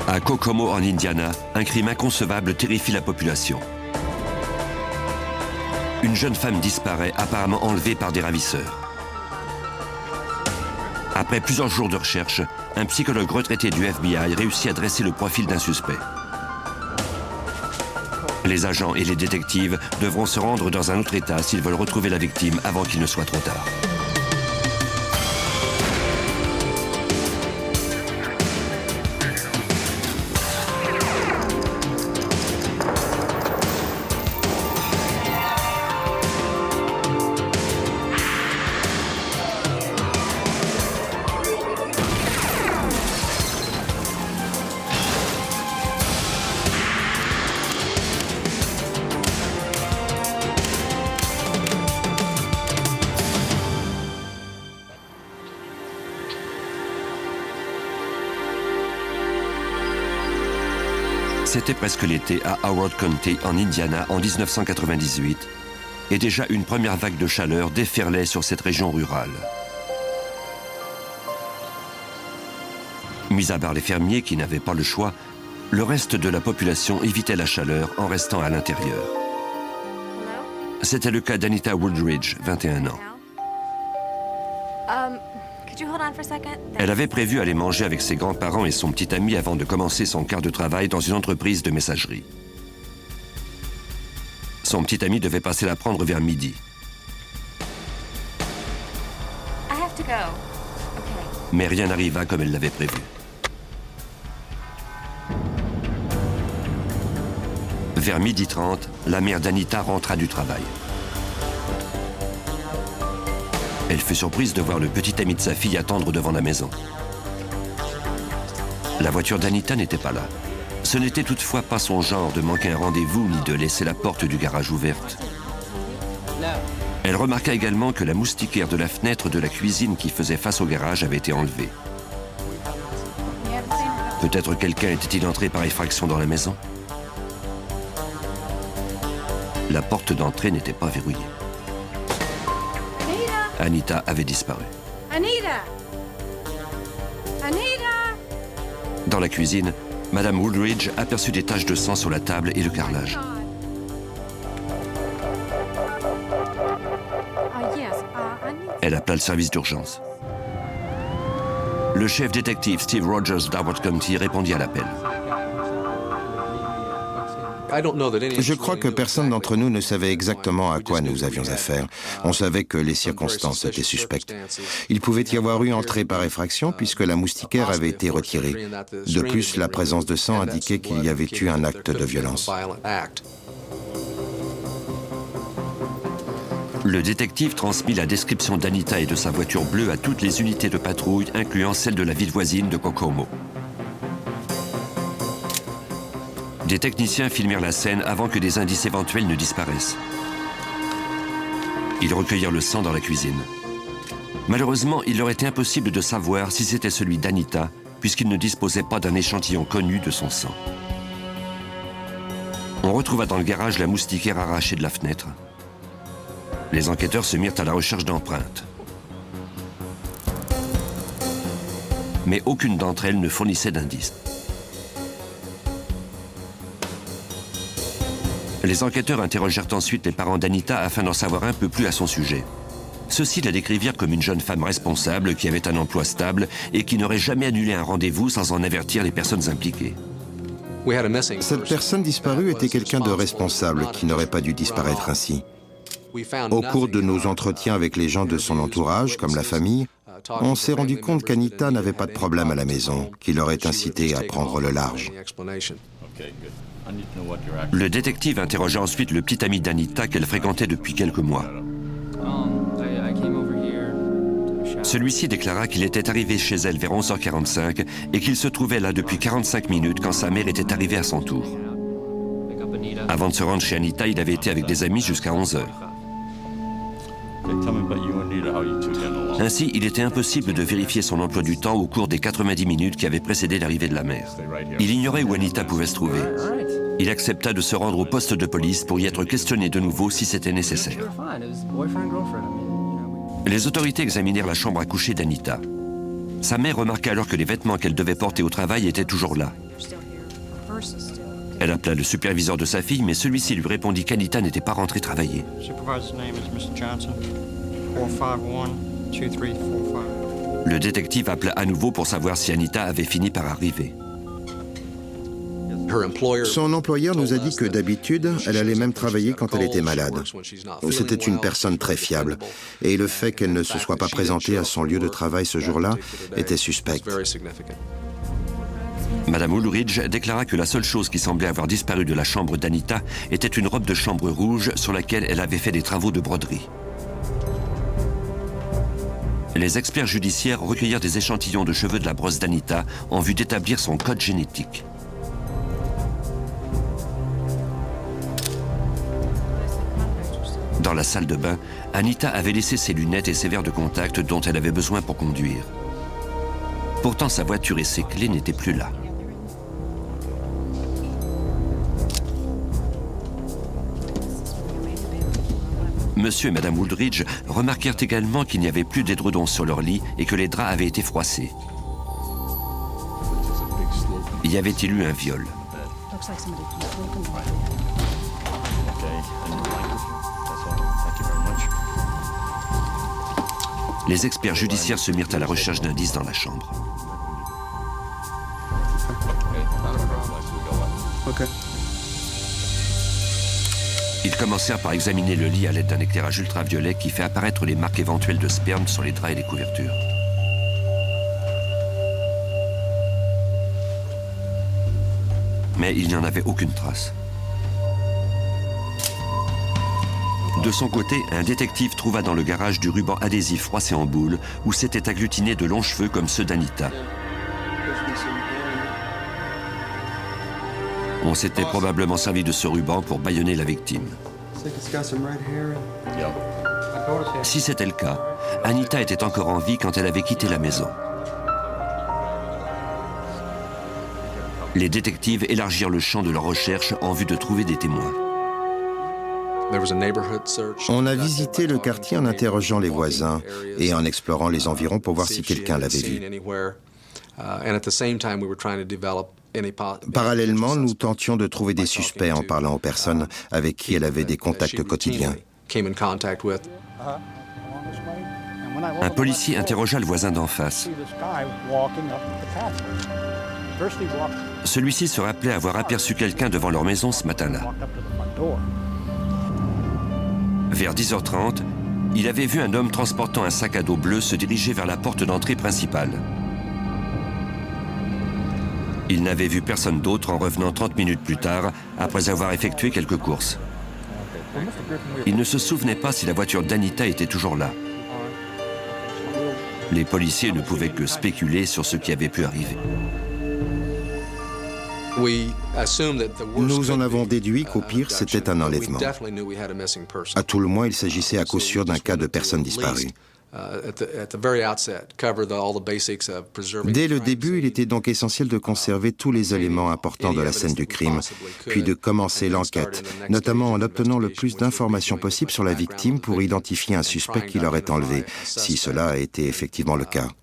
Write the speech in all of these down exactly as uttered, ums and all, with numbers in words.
À Kokomo, en Indiana, un crime inconcevable terrifie la population. Une jeune femme disparaît, apparemment enlevée par des ravisseurs. Après plusieurs jours de recherche, un psychologue retraité du F B I réussit à dresser le profil d'un suspect. Les agents et les détectives devront se rendre dans un autre état s'ils veulent retrouver la victime avant qu'il ne soit trop tard. C'était presque l'été à Howard County, en Indiana, en mille neuf cent quatre-vingt-dix-huit, et déjà une première vague de chaleur déferlait sur cette région rurale. Mis à part les fermiers qui n'avaient pas le choix, le reste de la population évitait la chaleur en restant à l'intérieur. C'était le cas d'Anita Woodridge, vingt et un ans. Um, Elle avait prévu aller manger avec ses grands-parents et son petit ami avant de commencer son quart de travail dans une entreprise de messagerie. Son petit ami devait passer la prendre vers midi. I have to go. Okay. Mais rien n'arriva comme elle l'avait prévu. Vers midi trente, la mère d'Anita rentra du travail. Elle fut surprise de voir le petit ami de sa fille attendre devant la maison. La voiture d'Anita n'était pas là. Ce n'était toutefois pas son genre de manquer un rendez-vous ni de laisser la porte du garage ouverte. Elle remarqua également que la moustiquaire de la fenêtre de la cuisine qui faisait face au garage avait été enlevée. Peut-être quelqu'un était-il entré par effraction dans la maison? La porte d'entrée n'était pas verrouillée. Anita avait disparu. Anita! Anita! Dans la cuisine, Madame Woodridge aperçut des taches de sang sur la table et le carrelage. Elle appela le service d'urgence. Le chef détective Steve Rogers d'Howard County répondit à l'appel. Je crois que personne d'entre nous ne savait exactement à quoi nous avions affaire. On savait que les circonstances étaient suspectes. Il pouvait y avoir eu entrée par effraction puisque la moustiquaire avait été retirée. De plus, la présence de sang indiquait qu'il y avait eu un acte de violence. Le détective transmit la description d'Anita et de sa voiture bleue à toutes les unités de patrouille, incluant celle de la ville voisine de Kokomo. Des techniciens filmèrent la scène avant que des indices éventuels ne disparaissent. Ils recueillirent le sang dans la cuisine. Malheureusement, il leur était impossible de savoir si c'était celui d'Anita, puisqu'ils ne disposaient pas d'un échantillon connu de son sang. On retrouva dans le garage la moustiquaire arrachée de la fenêtre. Les enquêteurs se mirent à la recherche d'empreintes. Mais aucune d'entre elles ne fournissait d'indices. Les enquêteurs interrogèrent ensuite les parents d'Anita afin d'en savoir un peu plus à son sujet. Ceux-ci la décrivirent comme une jeune femme responsable qui avait un emploi stable et qui n'aurait jamais annulé un rendez-vous sans en avertir les personnes impliquées. Cette personne disparue était quelqu'un de responsable qui n'aurait pas dû disparaître ainsi. Au cours de nos entretiens avec les gens de son entourage, comme la famille, on s'est rendu compte qu'Anita n'avait pas de problème à la maison, qui l'aurait incité à prendre le large. Le détective interrogea ensuite le petit ami d'Anita qu'elle fréquentait depuis quelques mois. Celui-ci déclara qu'il était arrivé chez elle vers onze heures quarante-cinq et qu'il se trouvait là depuis quarante-cinq minutes quand sa mère était arrivée à son tour. Avant de se rendre chez Anita, il avait été avec des amis jusqu'à onze heures. Ainsi, il était impossible de vérifier son emploi du temps au cours des quatre-vingt-dix minutes qui avaient précédé l'arrivée de la mère. Il ignorait où Anita pouvait se trouver. Il accepta de se rendre au poste de police pour y être questionné de nouveau si c'était nécessaire. Les autorités examinèrent la chambre à coucher d'Anita. Sa mère remarqua alors que les vêtements qu'elle devait porter au travail étaient toujours là. Elle appela le superviseur de sa fille, mais celui-ci lui répondit qu'Anita n'était pas rentrée travailler. Le détective appela à nouveau pour savoir si Anita avait fini par arriver. Son employeur nous a dit que d'habitude, elle allait même travailler quand elle était malade. C'était une personne très fiable. Et le fait qu'elle ne se soit pas présentée à son lieu de travail ce jour-là était suspect. Madame Woolridge déclara que la seule chose qui semblait avoir disparu de la chambre d'Anita était une robe de chambre rouge sur laquelle elle avait fait des travaux de broderie. Les experts judiciaires recueillirent des échantillons de cheveux de la brosse d'Anita en vue d'établir son code génétique. Dans la salle de bain, Anita avait laissé ses lunettes et ses verres de contact dont elle avait besoin pour conduire. Pourtant, sa voiture et ses clés n'étaient plus là. Monsieur et Madame Woolridge remarquèrent également qu'il n'y avait plus d'édredons sur leur lit et que les draps avaient été froissés. Y avait-il eu un viol? Les experts judiciaires se mirent à la recherche d'indices dans la chambre. Ils commencèrent par examiner le lit à l'aide d'un éclairage ultraviolet qui fait apparaître les marques éventuelles de sperme sur les draps et les couvertures. Mais il n'y en avait aucune trace. De son côté, un détective trouva dans le garage du ruban adhésif froissé en boule où s'étaient agglutinés de longs cheveux comme ceux d'Anita. On s'était probablement servi de ce ruban pour bâillonner la victime. Si c'était le cas, Anita était encore en vie quand elle avait quitté la maison. Les détectives élargirent le champ de leur recherche en vue de trouver des témoins. On a visité le quartier en interrogeant les voisins et en explorant les environs pour voir si quelqu'un l'avait vu. Parallèlement, nous tentions de trouver des suspects en parlant aux personnes avec qui elle avait des contacts quotidiens. Un policier interrogea le voisin d'en face. Celui-ci se rappelait avoir aperçu quelqu'un devant leur maison ce matin-là. Vers dix heures trente, il avait vu un homme transportant un sac à dos bleu se diriger vers la porte d'entrée principale. Il n'avait vu personne d'autre en revenant trente minutes plus tard, après avoir effectué quelques courses. Il ne se souvenait pas si la voiture d'Anita était toujours là. Les policiers ne pouvaient que spéculer sur ce qui avait pu arriver. Nous en avons déduit qu'au pire, c'était un enlèvement. À tout le moins, il s'agissait à coup sûr d'un cas de personne disparue. Dès le début, il était donc essentiel de conserver tous les éléments importants de la scène du crime, puis de commencer l'enquête, notamment en obtenant le plus d'informations possible sur la victime pour identifier un suspect qui l'aurait enlevé, si cela a été effectivement le cas.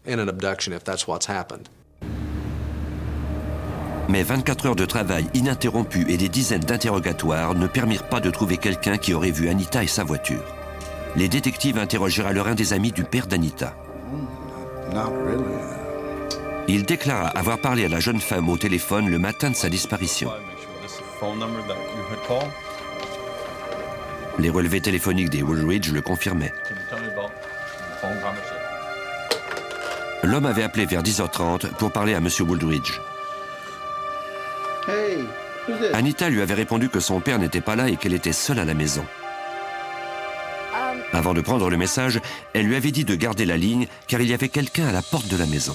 Mais vingt-quatre heures de travail ininterrompu et des dizaines d'interrogatoires ne permirent pas de trouver quelqu'un qui aurait vu Anita et sa voiture. Les détectives interrogèrent alors un des amis du père d'Anita. Il déclara avoir parlé à la jeune femme au téléphone le matin de sa disparition. Les relevés téléphoniques des Woolridge le confirmaient. L'homme avait appelé vers dix heures trente pour parler à M. Woolridge. Anita lui avait répondu que son père n'était pas là et qu'elle était seule à la maison. Avant de prendre le message, elle lui avait dit de garder la ligne car il y avait quelqu'un à la porte de la maison.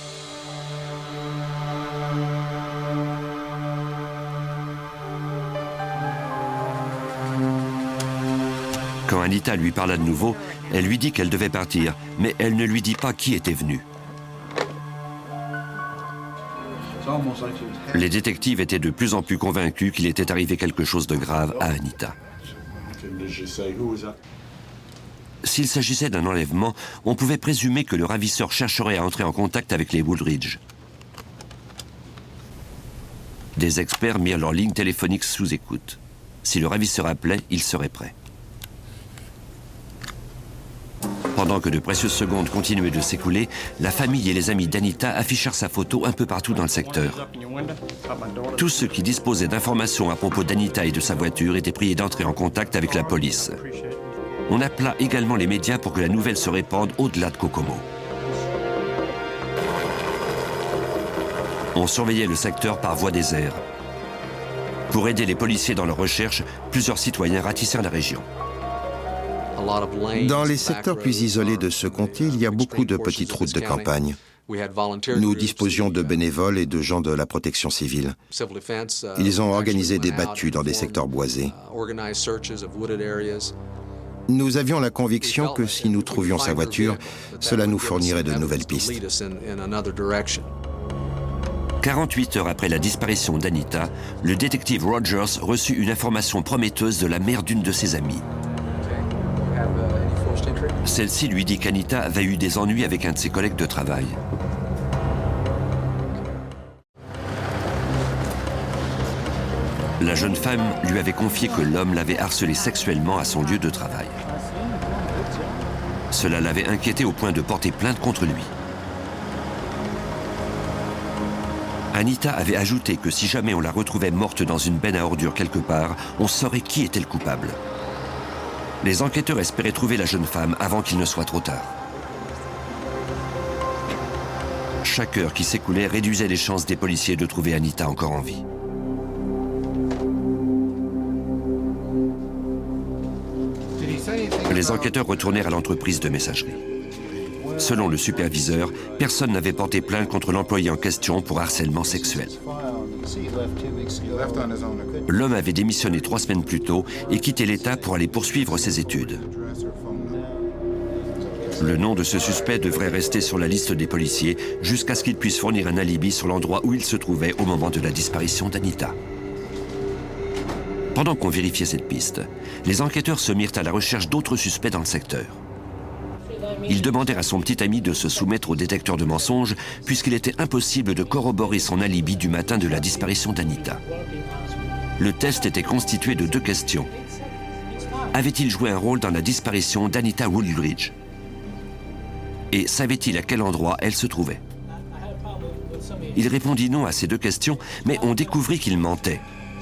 Quand Anita lui parla de nouveau, elle lui dit qu'elle devait partir, mais elle ne lui dit pas qui était venu. Les détectives étaient de plus en plus convaincus qu'il était arrivé quelque chose de grave à Anita. S'il s'agissait d'un enlèvement, on pouvait présumer que le ravisseur chercherait à entrer en contact avec les Woolridge. Des experts mirent leur ligne téléphonique sous écoute. Si le ravisseur appelait, il serait prêt. Pendant que de précieuses secondes continuaient de s'écouler, la famille et les amis d'Anita affichèrent sa photo un peu partout dans le secteur. Tous ceux qui disposaient d'informations à propos d'Anita et de sa voiture étaient priés d'entrer en contact avec la police. On appela également les médias pour que la nouvelle se répande au-delà de Kokomo. On surveillait le secteur par voie des airs. Pour aider les policiers dans leurs recherches, plusieurs citoyens ratissèrent la région. Dans les secteurs plus isolés de ce comté, il y a beaucoup de petites routes de campagne. Nous disposions de bénévoles et de gens de la protection civile. Ils ont organisé des battues dans des secteurs boisés. Nous avions la conviction que si nous trouvions sa voiture, cela nous fournirait de nouvelles pistes. quarante-huit heures après la disparition d'Anita, le détective Rogers reçut une information prometteuse de la mère d'une de ses amies. Celle-ci lui dit qu'Anita avait eu des ennuis avec un de ses collègues de travail. La jeune femme lui avait confié que l'homme l'avait harcelée sexuellement à son lieu de travail. Cela l'avait inquiété au point de porter plainte contre lui. Anita avait ajouté que si jamais on la retrouvait morte dans une benne à ordures quelque part, on saurait qui était le coupable. Les enquêteurs espéraient trouver la jeune femme avant qu'il ne soit trop tard. Chaque heure qui s'écoulait réduisait les chances des policiers de trouver Anita encore en vie. Les enquêteurs retournèrent à l'entreprise de messagerie. Selon le superviseur, personne n'avait porté plainte contre l'employé en question pour harcèlement sexuel. L'homme avait démissionné trois semaines plus tôt et quitté l'État pour aller poursuivre ses études. Le nom de ce suspect devrait rester sur la liste des policiers jusqu'à ce qu'il puisse fournir un alibi sur l'endroit où il se trouvait au moment de la disparition d'Anita. Pendant qu'on vérifiait cette piste, les enquêteurs se mirent à la recherche d'autres suspects dans le secteur. Ils demandèrent à son petit ami de se soumettre au détecteur de mensonges puisqu'il était impossible de corroborer son alibi du matin de la disparition d'Anita. Le test était constitué de deux questions. Avait-il joué un rôle dans la disparition d'Anita Woolridge? Et savait-il à quel endroit elle se trouvait? Il répondit non à ces deux questions, mais on découvrit qu'il mentait.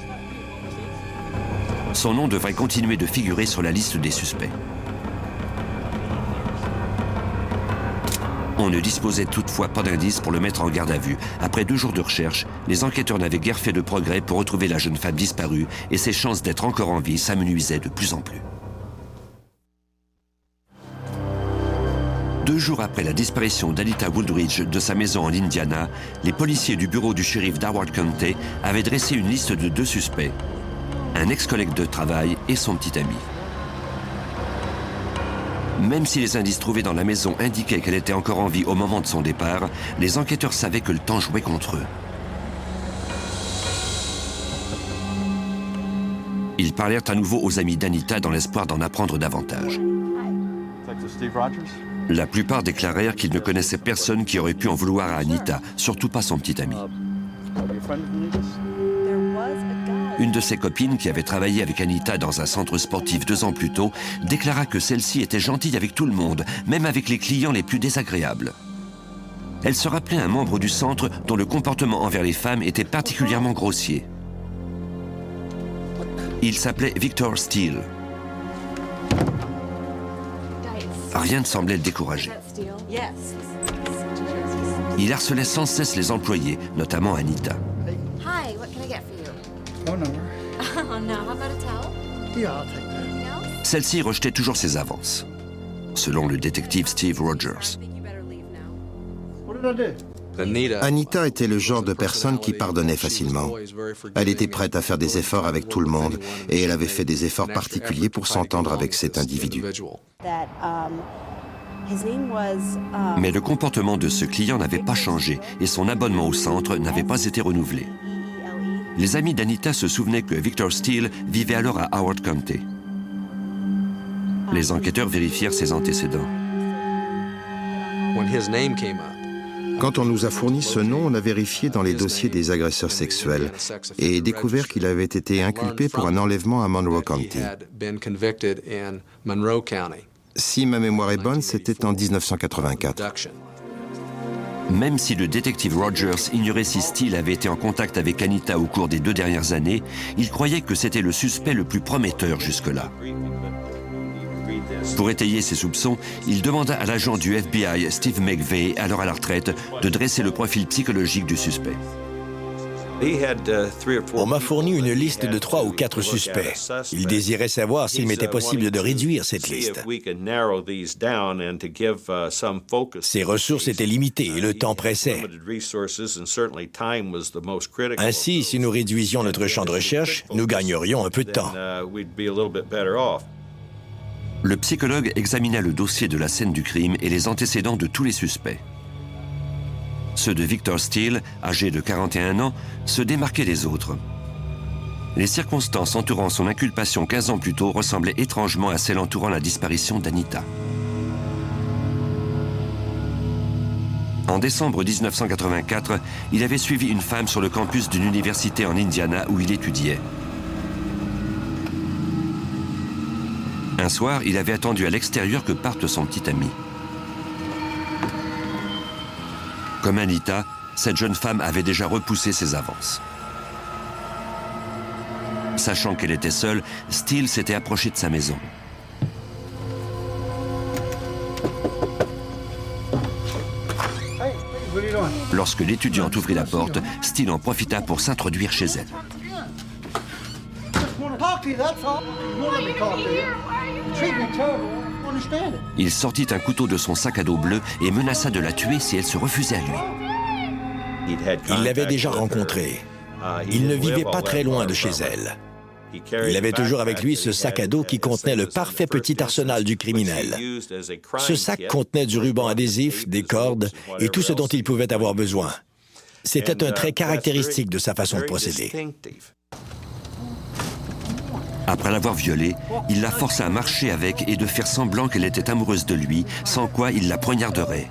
Son nom devrait continuer de figurer sur la liste des suspects. On ne disposait toutefois pas d'indices pour le mettre en garde à vue. Après deux jours de recherche, les enquêteurs n'avaient guère fait de progrès pour retrouver la jeune femme disparue et ses chances d'être encore en vie s'amenuisaient de plus en plus. Deux jours après la disparition d'Anita Woolridge de sa maison en Indiana, les policiers du bureau du shérif d'Howard County avaient dressé une liste de deux suspects, un ex-collègue de travail et son petit ami. Même si les indices trouvés dans la maison indiquaient qu'elle était encore en vie au moment de son départ, les enquêteurs savaient que le temps jouait contre eux. Ils parlèrent à nouveau aux amis d'Anita dans l'espoir d'en apprendre davantage. La plupart déclarèrent qu'ils ne connaissaient personne qui aurait pu en vouloir à Anita, surtout pas son petit ami. Une de ses copines, qui avait travaillé avec Anita dans un centre sportif deux ans plus tôt, déclara que celle-ci était gentille avec tout le monde, même avec les clients les plus désagréables. Elle se rappelait un membre du centre dont le comportement envers les femmes était particulièrement grossier. Il s'appelait Victor Steele. Rien ne semblait le décourager. Il harcelait sans cesse les employés, notamment Anita. Celle-ci rejetait toujours ses avances, selon le détective Steve Rogers. Anita était le genre de personne qui pardonnait facilement. Elle était prête à faire des efforts avec tout le monde et elle avait fait des efforts particuliers pour s'entendre avec cet individu. Mais le comportement de ce client n'avait pas changé et son abonnement au centre n'avait pas été renouvelé. Les amis d'Anita se souvenaient que Victor Steele vivait alors à Howard County. Les enquêteurs vérifièrent ses antécédents. Quand on nous a fourni ce nom, on a vérifié dans les dossiers des agresseurs sexuels et découvert qu'il avait été inculpé pour un enlèvement à Monroe County. Si ma mémoire est bonne, c'était en mille neuf cent quatre-vingt-quatre. Même si le détective Rogers ignorait si Steele avait été en contact avec Anita au cours des deux dernières années, il croyait que c'était le suspect le plus prometteur jusque-là. Pour étayer ses soupçons, il demanda à l'agent du F B I, Steve McVeigh, alors à la retraite, de dresser le profil psychologique du suspect. On m'a fourni une liste de trois ou quatre suspects. Il désirait savoir s'il m'était possible de réduire cette liste. Ses ressources étaient limitées et le temps pressait. Ainsi, si nous réduisions notre champ de recherche, nous gagnerions un peu de temps. Le psychologue examina le dossier de la scène du crime et les antécédents de tous les suspects. Ceux de Victor Steele, âgé de quarante et un ans, se démarquaient des autres. Les circonstances entourant son inculpation quinze ans plus tôt ressemblaient étrangement à celles entourant la disparition d'Anita. En décembre mille neuf cent quatre-vingt-quatre, il avait suivi une femme sur le campus d'une université en Indiana où il étudiait. Un soir, il avait attendu à l'extérieur que parte son petit ami. Comme Anita, cette jeune femme avait déjà repoussé ses avances. Sachant qu'elle était seule, Steele s'était approché de sa maison. Lorsque l'étudiante ouvrit la porte, Steele en profita pour s'introduire chez elle. Il sortit un couteau de son sac à dos bleu et menaça de la tuer si elle se refusait à lui. Il l'avait déjà rencontrée. Il ne vivait pas très loin de chez elle. Il avait toujours avec lui ce sac à dos qui contenait le parfait petit arsenal du criminel. Ce sac contenait du ruban adhésif, des cordes et tout ce dont il pouvait avoir besoin. C'était un trait caractéristique de sa façon de procéder. Après l'avoir violée, il la força à marcher avec et de faire semblant qu'elle était amoureuse de lui, sans quoi il la poignarderait.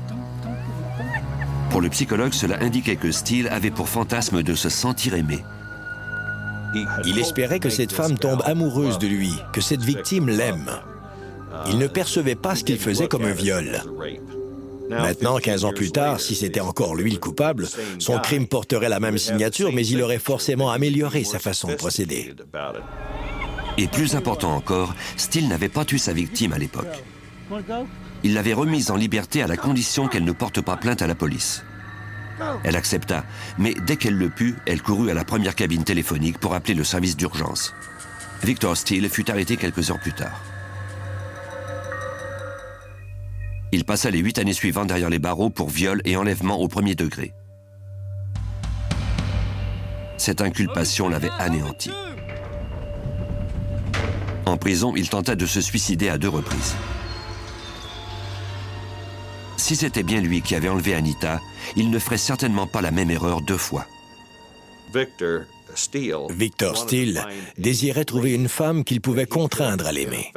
Pour le psychologue, cela indiquait que Steele avait pour fantasme de se sentir aimé. Il espérait que cette femme tombe amoureuse de lui, que cette victime l'aime. Il ne percevait pas ce qu'il faisait comme un viol. Maintenant, quinze ans plus tard, si c'était encore lui le coupable, son crime porterait la même signature, mais il aurait forcément amélioré sa façon de procéder. Et plus important encore, Steele n'avait pas tué sa victime à l'époque. Il l'avait remise en liberté à la condition qu'elle ne porte pas plainte à la police. Elle accepta, mais dès qu'elle le put, elle courut à la première cabine téléphonique pour appeler le service d'urgence. Victor Steele fut arrêté quelques heures plus tard. Il passa les huit années suivantes derrière les barreaux pour viol et enlèvement au premier degré. Cette inculpation l'avait anéanti. En prison, il tenta de se suicider à deux reprises. Si c'était bien lui qui avait enlevé Anita, il ne ferait certainement pas la même erreur deux fois. Victor Steele désirait trouver une femme qu'il pouvait contraindre à l'aimer.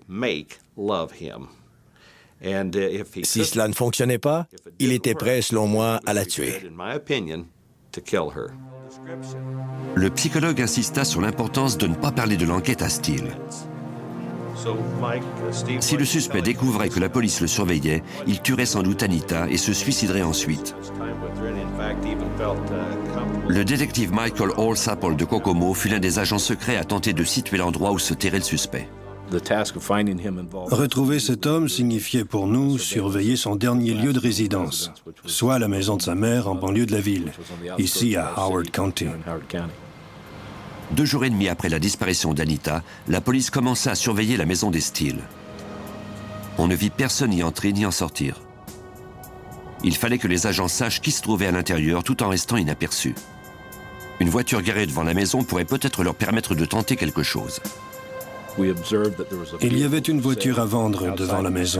Si cela ne fonctionnait pas, il était prêt, selon moi, à la tuer. Le psychologue insista sur l'importance de ne pas parler de l'enquête à Steele. Si le suspect découvrait que la police le surveillait, il tuerait sans doute Anita et se suiciderait ensuite. Le détective Michael Allsapple de Kokomo fut l'un des agents secrets à tenter de situer l'endroit où se terrait le suspect. Retrouver cet homme signifiait pour nous surveiller son dernier lieu de résidence, soit la maison de sa mère en banlieue de la ville, ici à Howard County. Deux jours et demi après la disparition d'Anita, la police commença à surveiller la maison des Steele. On ne vit personne y entrer ni en sortir. Il fallait que les agents sachent qui se trouvait à l'intérieur tout en restant inaperçus. Une voiture garée devant la maison pourrait peut-être leur permettre de tenter quelque chose. Il y avait une voiture à vendre devant la maison.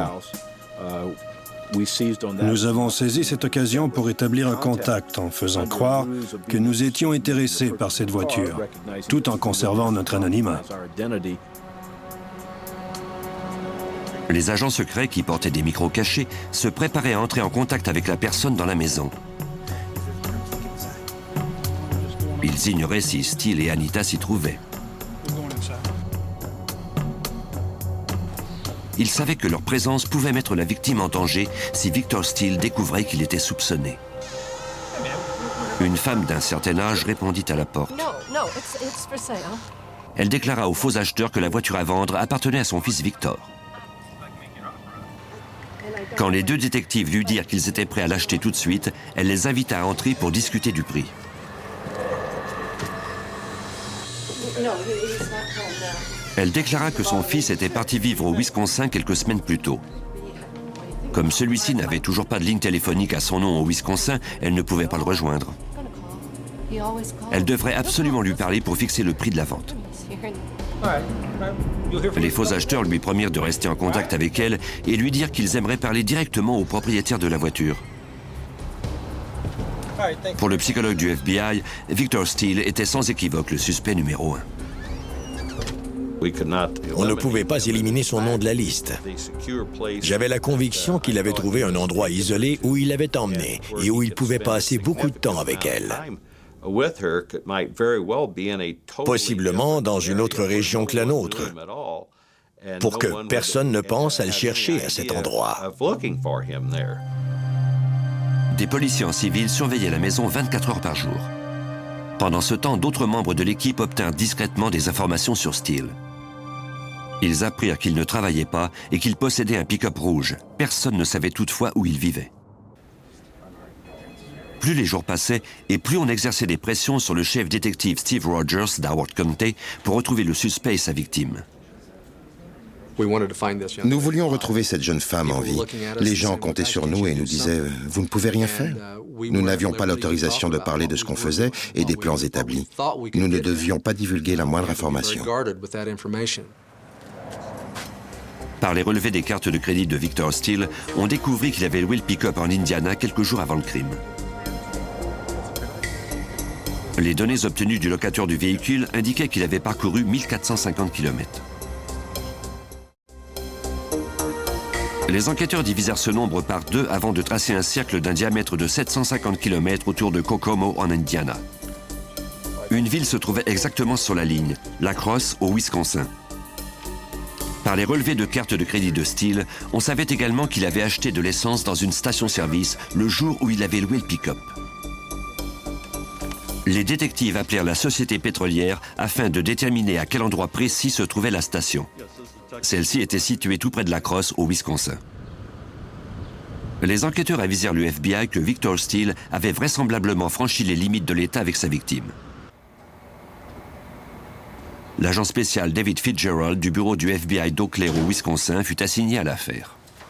Nous avons saisi cette occasion pour établir un contact en faisant croire que nous étions intéressés par cette voiture, tout en conservant notre anonymat. Les agents secrets, qui portaient des micros cachés, se préparaient à entrer en contact avec la personne dans la maison. Ils ignoraient si Steele et Anita s'y trouvaient. Ils savaient que leur présence pouvait mettre la victime en danger si Victor Steele découvrait qu'il était soupçonné. Une femme d'un certain âge répondit à la porte. Elle déclara aux faux acheteurs que la voiture à vendre appartenait à son fils Victor. Quand les deux détectives lui dirent qu'ils étaient prêts à l'acheter tout de suite, elle les invita à entrer pour discuter du prix. Elle déclara que son fils était parti vivre au Wisconsin quelques semaines plus tôt. Comme celui-ci n'avait toujours pas de ligne téléphonique à son nom au Wisconsin, elle ne pouvait pas le rejoindre. Elle devrait absolument lui parler pour fixer le prix de la vente. Les faux acheteurs lui promirent de rester en contact avec elle et lui dirent qu'ils aimeraient parler directement au propriétaire de la voiture. Pour le psychologue du F B I, Victor Steele était sans équivoque le suspect numéro un. On ne pouvait pas éliminer son nom de la liste. J'avais la conviction qu'il avait trouvé un endroit isolé où il l'avait emmenée et où il pouvait passer beaucoup de temps avec elle. Possiblement dans une autre région que la nôtre, pour que personne ne pense à le chercher à cet endroit. Des policiers en civil surveillaient la maison vingt-quatre heures par jour. Pendant ce temps, d'autres membres de l'équipe obtinrent discrètement des informations sur Steele. Ils apprirent qu'il ne travaillait pas et qu'il possédait un pick-up rouge. Personne ne savait toutefois où il vivait. Plus les jours passaient et plus on exerçait des pressions sur le chef détective Steve Rogers d'Howard County pour retrouver le suspect et sa victime. Nous voulions retrouver cette jeune femme en vie. Les gens comptaient sur nous et nous disaient « Vous ne pouvez rien faire ». Nous n'avions pas l'autorisation de parler de ce qu'on faisait et des plans établis. Nous ne devions pas divulguer la moindre information. Par les relevés des cartes de crédit de Victor Steele, on découvrit qu'il avait loué le pick-up en Indiana quelques jours avant le crime. Les données obtenues du locataire du véhicule indiquaient qu'il avait parcouru mille quatre cent cinquante kilomètres. Les enquêteurs divisèrent ce nombre par deux avant de tracer un cercle d'un diamètre de sept cent cinquante kilomètres autour de Kokomo, en Indiana. Une ville se trouvait exactement sur la ligne, La Crosse, au Wisconsin. Par les relevés de cartes de crédit de Steele, on savait également qu'il avait acheté de l'essence dans une station-service le jour où il avait loué le pick-up. Les détectives appelèrent la société pétrolière afin de déterminer à quel endroit précis se trouvait la station. Celle-ci était située tout près de La Crosse, au Wisconsin. Les enquêteurs avisèrent le F B I que Victor Steele avait vraisemblablement franchi les limites de l'État avec sa victime. L'agent spécial David Fitzgerald du bureau du F B I d'Eau Claire au Wisconsin fut assigné à l'affaire.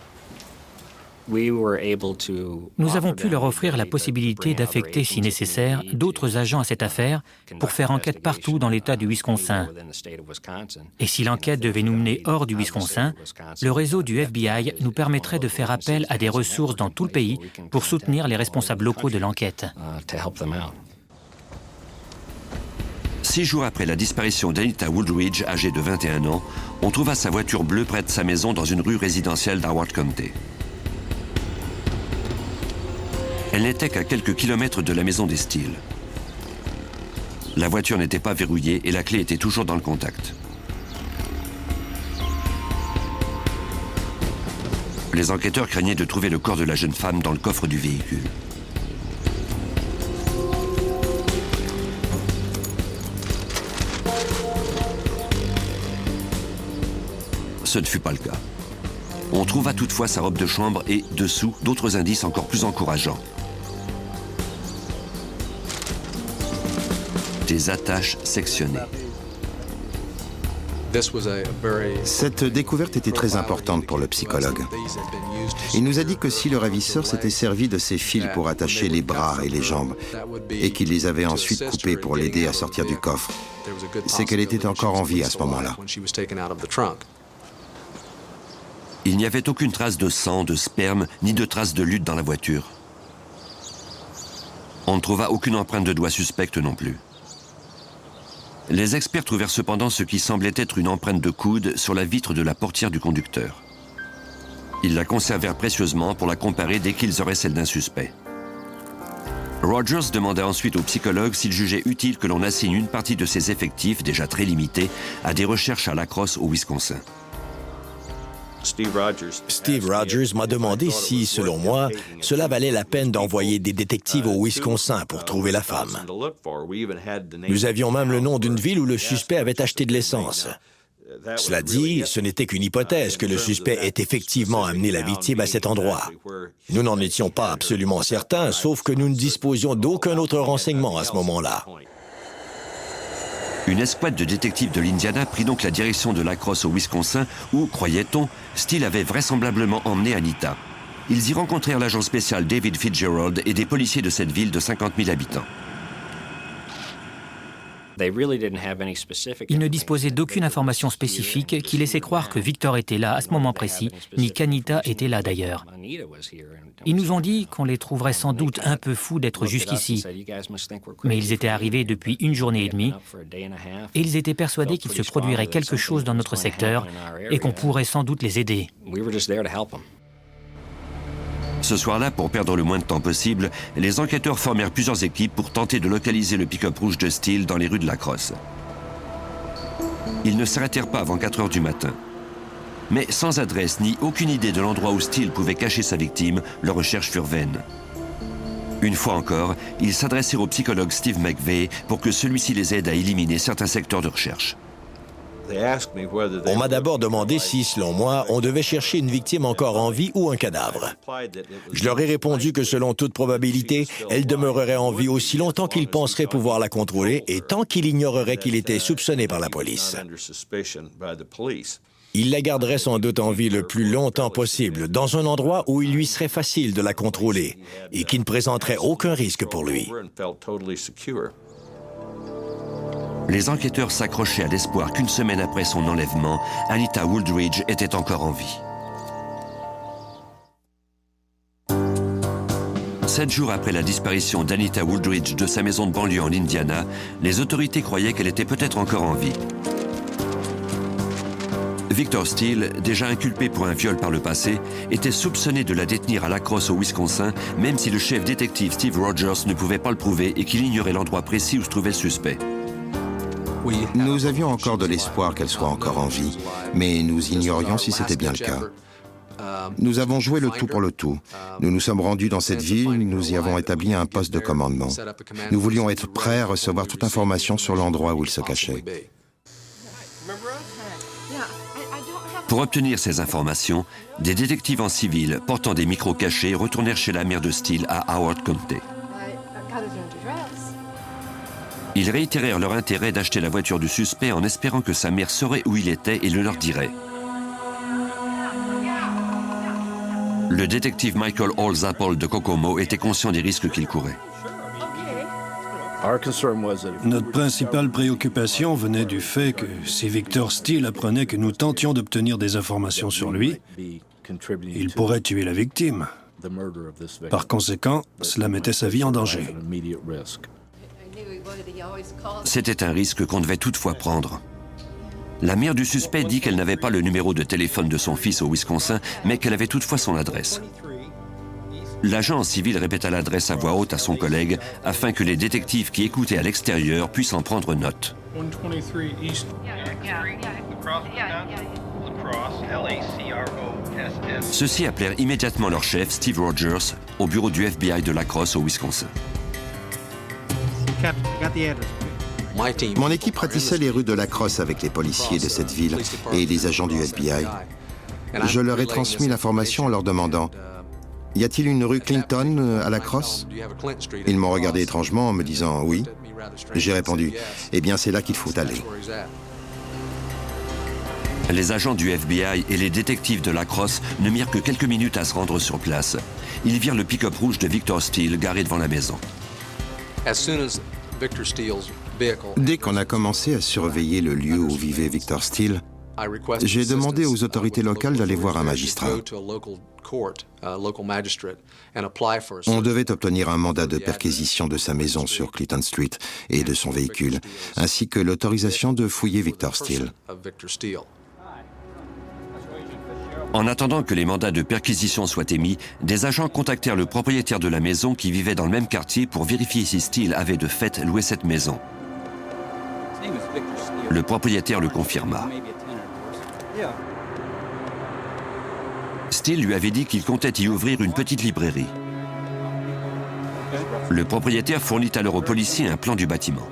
Nous avons pu leur offrir la possibilité d'affecter, si nécessaire, d'autres agents à cette affaire pour faire enquête partout dans l'État du Wisconsin. Et si l'enquête devait nous mener hors du Wisconsin, le réseau du F B I nous permettrait de faire appel à des ressources dans tout le pays pour soutenir les responsables locaux de l'enquête. Six jours après la disparition d'Anita Woodridge, âgée de vingt et un ans, on trouva sa voiture bleue près de sa maison dans une rue résidentielle d'Howard County. Elle n'était qu'à quelques kilomètres de la maison des Steele. La voiture n'était pas verrouillée et la clé était toujours dans le contact. Les enquêteurs craignaient de trouver le corps de la jeune femme dans le coffre du véhicule. Ce ne fut pas le cas. On trouva toutefois sa robe de chambre et, dessous, d'autres indices encore plus encourageants. Des attaches sectionnées. Cette découverte était très importante pour le psychologue. Il nous a dit que si le ravisseur s'était servi de ces fils pour attacher les bras et les jambes, et qu'il les avait ensuite coupés pour l'aider à sortir du coffre, c'est qu'elle était encore en vie à ce moment-là. Il n'y avait aucune trace de sang, de sperme, ni de trace de lutte dans la voiture. On ne trouva aucune empreinte de doigt suspecte non plus. Les experts trouvèrent cependant ce qui semblait être une empreinte de coude sur la vitre de la portière du conducteur. Ils la conservèrent précieusement pour la comparer dès qu'ils auraient celle d'un suspect. Rogers demanda ensuite au psychologue s'il jugeait utile que l'on assigne une partie de ses effectifs, déjà très limités, à des recherches à La Crosse au Wisconsin. Steve Rogers m'a demandé si, selon moi, cela valait la peine d'envoyer des détectives au Wisconsin pour trouver la femme. Nous avions même le nom d'une ville où le suspect avait acheté de l'essence. Cela dit, ce n'était qu'une hypothèse que le suspect ait effectivement amené la victime à cet endroit. Nous n'en étions pas absolument certains, sauf que nous ne disposions d'aucun autre renseignement à ce moment-là. Une escouade de détectives de l'Indiana prit donc la direction de La Crosse au Wisconsin où, croyait-on, Steele avait vraisemblablement emmené Anita. Ils y rencontrèrent l'agent spécial David Fitzgerald et des policiers de cette ville de cinquante mille habitants. Ils ne disposaient d'aucune information spécifique qui laissait croire que Victor était là à ce moment précis, ni qu'Anita était là d'ailleurs. Ils nous ont dit qu'on les trouverait sans doute un peu fous d'être jusqu'ici, mais ils étaient arrivés depuis une journée et demie, et ils étaient persuadés qu'il se produirait quelque chose dans notre secteur et qu'on pourrait sans doute les aider. Ce soir-là, pour perdre le moins de temps possible, les enquêteurs formèrent plusieurs équipes pour tenter de localiser le pick-up rouge de Steele dans les rues de La Crosse. Ils ne s'arrêtèrent pas avant quatre heures du matin. Mais sans adresse ni aucune idée de l'endroit où Steele pouvait cacher sa victime, leurs recherches furent vaines. Une fois encore, ils s'adressèrent au psychologue Steve McVeigh pour que celui-ci les aide à éliminer certains secteurs de recherche. On m'a d'abord demandé si, selon moi, on devait chercher une victime encore en vie ou un cadavre. Je leur ai répondu que, selon toute probabilité, elle demeurerait en vie aussi longtemps qu'ils penseraient pouvoir la contrôler et tant qu'il ignorerait qu'il était soupçonné par la police. Il la garderait sans doute en vie le plus longtemps possible, dans un endroit où il lui serait facile de la contrôler et qui ne présenterait aucun risque pour lui. Les enquêteurs s'accrochaient à l'espoir qu'une semaine après son enlèvement, Anita Wooldridge était encore en vie. Sept jours après la disparition d'Anita Wooldridge de sa maison de banlieue en Indiana, les autorités croyaient qu'elle était peut-être encore en vie. Victor Steele, déjà inculpé pour un viol par le passé, était soupçonné de la détenir à La Crosse au Wisconsin, même si le chef détective Steve Rogers ne pouvait pas le prouver et qu'il ignorait l'endroit précis où se trouvait le suspect. Nous avions encore de l'espoir qu'elle soit encore en vie, mais nous ignorions si c'était bien le cas. Nous avons joué le tout pour le tout. Nous nous sommes rendus dans cette ville, nous y avons établi un poste de commandement. Nous voulions être prêts à recevoir toute information sur l'endroit où il se cachait. Pour obtenir ces informations, des détectives en civil portant des micros cachés retournèrent chez la mère de Steele à Howard County. Ils réitérèrent leur intérêt d'acheter la voiture du suspect en espérant que sa mère saurait où il était et le leur dirait. Le détective Michael Holzapple de Kokomo était conscient des risques qu'il courait. Notre principale préoccupation venait du fait que si Victor Steele apprenait que nous tentions d'obtenir des informations sur lui, il pourrait tuer la victime. Par conséquent, cela mettait sa vie en danger. C'était un risque qu'on devait toutefois prendre. La mère du suspect dit qu'elle n'avait pas le numéro de téléphone de son fils au Wisconsin, mais qu'elle avait toutefois son adresse. L'agent en civil répéta l'adresse à voix haute à son collègue afin que les détectives qui écoutaient à l'extérieur puissent en prendre note. Ceux-ci appelèrent immédiatement leur chef, Steve Rogers, au bureau du F B I de La Crosse au Wisconsin. Mon équipe ratissait les rues de La Crosse avec les policiers de cette ville et les agents du F B I. Je leur ai transmis l'information en leur demandant « Y a-t-il une rue Clinton à La Crosse ?» Ils m'ont regardé étrangement en me disant « Oui ». J'ai répondu « Eh bien, c'est là qu'il faut aller ». Les agents du F B I et les détectives de La Crosse ne mirent que quelques minutes à se rendre sur place. Ils virent le pick-up rouge de Victor Steele garé devant la maison. Dès qu'on a commencé à surveiller le lieu où vivait Victor Steele, j'ai demandé aux autorités locales d'aller voir un magistrat. On devait obtenir un mandat de perquisition de sa maison sur Clinton Street et de son véhicule, ainsi que l'autorisation de fouiller Victor Steele. En attendant que les mandats de perquisition soient émis, des agents contactèrent le propriétaire de la maison qui vivait dans le même quartier pour vérifier si Steele avait de fait loué cette maison. Le propriétaire le confirma. Steele lui avait dit qu'il comptait y ouvrir une petite librairie. Le propriétaire fournit alors aux policiers un plan du bâtiment.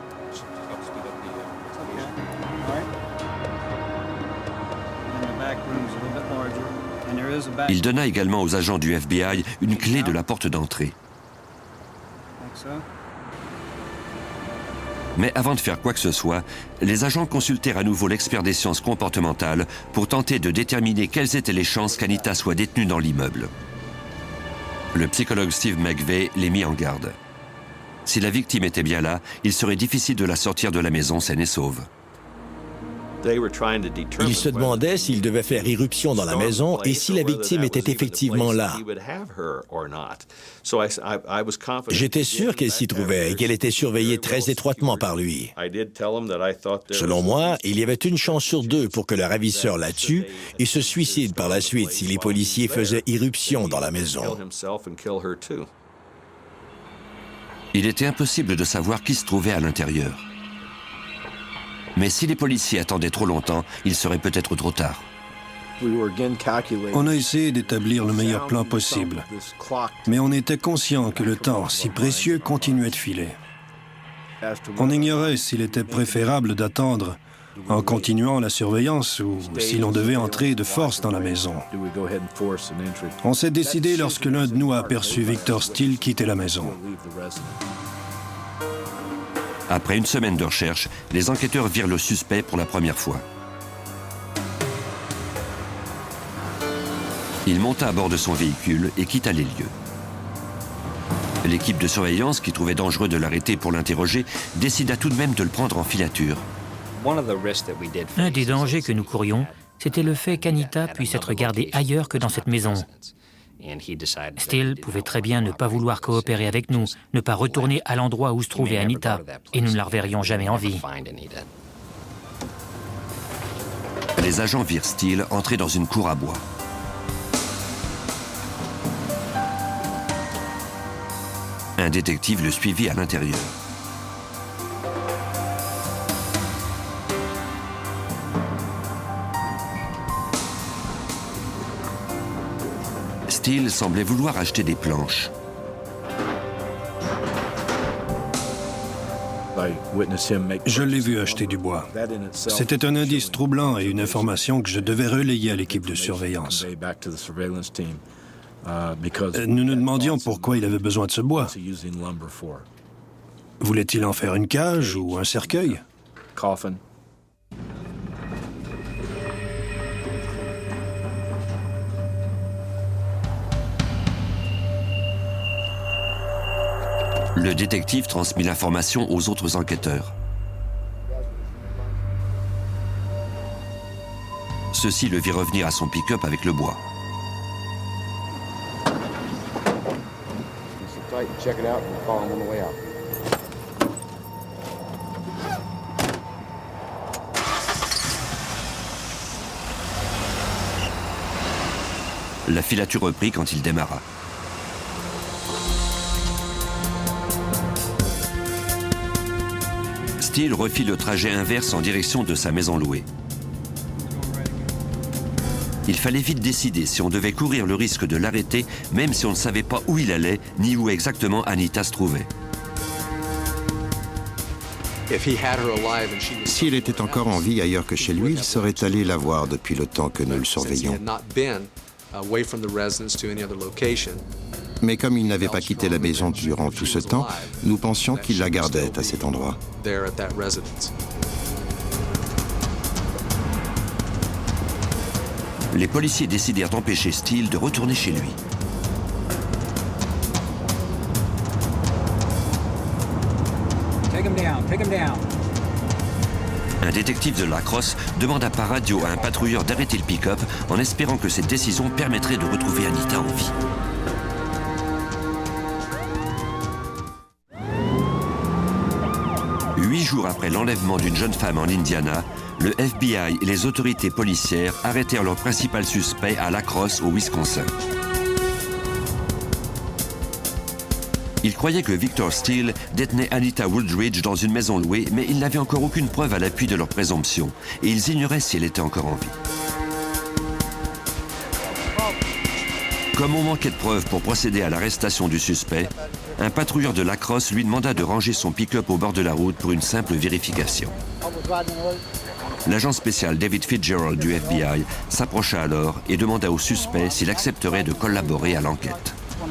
Il donna également aux agents du F B I une clé de la porte d'entrée. Mais avant de faire quoi que ce soit, les agents consultèrent à nouveau l'expert des sciences comportementales pour tenter de déterminer quelles étaient les chances qu'Anita soit détenue dans l'immeuble. Le psychologue Steve McVeigh les mit en garde. Si la victime était bien là, il serait difficile de la sortir de la maison saine et sauve. Ils se demandaient s'ils devaient faire irruption dans la maison et si la victime était effectivement là. J'étais sûr qu'elle s'y trouvait et qu'elle était surveillée très étroitement par lui. Selon moi, il y avait une chance sur deux pour que le ravisseur la tue et se suicide par la suite si les policiers faisaient irruption dans la maison. Il était impossible de savoir qui se trouvait à l'intérieur. Mais si les policiers attendaient trop longtemps, il serait peut-être trop tard. On a essayé d'établir le meilleur plan possible, mais on était conscient que le temps, si précieux, continuait de filer. On ignorait s'il était préférable d'attendre en continuant la surveillance ou si l'on devait entrer de force dans la maison. On s'est décidé lorsque l'un de nous a aperçu Victor Steele quitter la maison. Après une semaine de recherche, les enquêteurs virent le suspect pour la première fois. Il monta à bord de son véhicule et quitta les lieux. L'équipe de surveillance, qui trouvait dangereux de l'arrêter pour l'interroger, décida tout de même de le prendre en filature. Un des dangers que nous courions, c'était le fait qu'Anita puisse être gardée ailleurs que dans cette maison. Steele pouvait très bien ne pas vouloir coopérer avec nous, ne pas retourner à l'endroit où se trouvait Anita, et nous ne la reverrions jamais en vie. Les agents virent Steele entrer dans une cour à bois. Un détective le suivit à l'intérieur. Steele semblait vouloir acheter des planches. Je l'ai vu acheter du bois. C'était un indice troublant et une information que je devais relayer à l'équipe de surveillance. Nous nous demandions pourquoi il avait besoin de ce bois. Voulait-il en faire une cage ou un cercueil? Le détective transmit l'information aux autres enquêteurs. Ceux-ci le virent revenir à son pick-up avec le bois. La filature reprit quand il démarra. Steele refit le trajet inverse en direction de sa maison louée. Il fallait vite décider si on devait courir le risque de l'arrêter, même si on ne savait pas où il allait, ni où exactement Anita se trouvait. Si elle était encore en vie ailleurs que chez lui, il serait allé la voir depuis le temps que nous le surveillons. Mais comme il n'avait pas quitté la maison durant tout ce temps, nous pensions qu'il la gardait à cet endroit. Les policiers décidèrent d'empêcher Steele de retourner chez lui. Take him down, take him down. Un détective de La Crosse demanda par radio à un patrouilleur d'arrêter le pick-up en espérant que cette décision permettrait de retrouver Anita en vie. Huit jours après l'enlèvement d'une jeune femme en Indiana, le F B I et les autorités policières arrêtèrent leur principal suspect à La Crosse, au Wisconsin. Ils croyaient que Victor Steele détenait Anita Wooldridge dans une maison louée, mais ils n'avaient encore aucune preuve à l'appui de leur présomption, et ils ignoraient si elle était encore en vie. Comme on manquait de preuves pour procéder à l'arrestation du suspect, un patrouilleur de La Crosse lui demanda de ranger son pick-up au bord de la route pour une simple vérification. L'agent spécial David Fitzgerald du F B I s'approcha alors et demanda au suspect s'il accepterait de collaborer à l'enquête.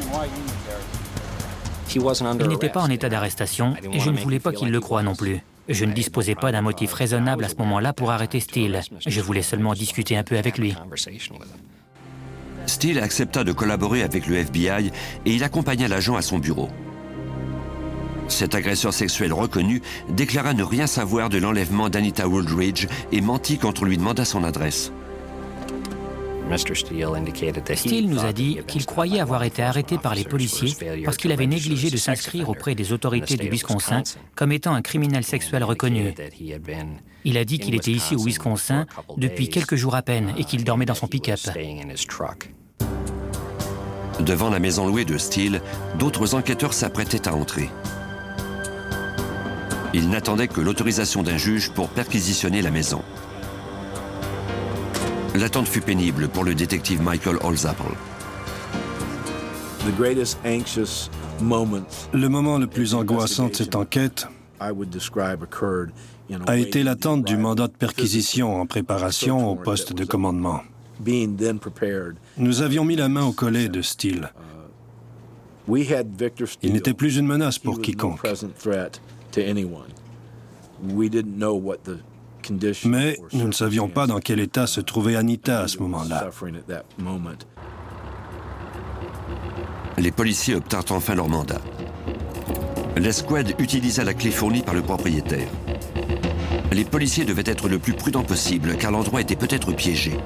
Il n'était pas en état d'arrestation et je ne voulais pas qu'il le croie non plus. Je ne disposais pas d'un motif raisonnable à ce moment-là pour arrêter Steele. Je voulais seulement discuter un peu avec lui. Steele accepta de collaborer avec le F B I et il accompagna l'agent à son bureau. Cet agresseur sexuel reconnu déclara ne rien savoir de l'enlèvement d'Anita Wooldridge et mentit quand on lui demanda son adresse. Steele nous a dit qu'il croyait avoir été arrêté par les policiers parce qu'il avait négligé de s'inscrire auprès des autorités du Wisconsin comme étant un criminel sexuel reconnu. Il a dit qu'il était ici au Wisconsin depuis quelques jours à peine et qu'il dormait dans son pick-up. Devant la maison louée de Steele, d'autres enquêteurs s'apprêtaient à entrer. Ils n'attendaient que l'autorisation d'un juge pour perquisitionner la maison. L'attente fut pénible pour le détective Michael Holzapfel. Le moment le plus angoissant de cette enquête a été l'attente du mandat de perquisition en préparation au poste de commandement. Nous avions mis la main au collet de Steele. Il n'était plus une menace pour quiconque. Mais nous ne savions pas dans quel état se trouvait Anita à ce moment-là. Les policiers obtinrent enfin leur mandat. L'escouade utilisa la clé fournie par le propriétaire. Les policiers devaient être le plus prudents possible car l'endroit était peut-être piégé.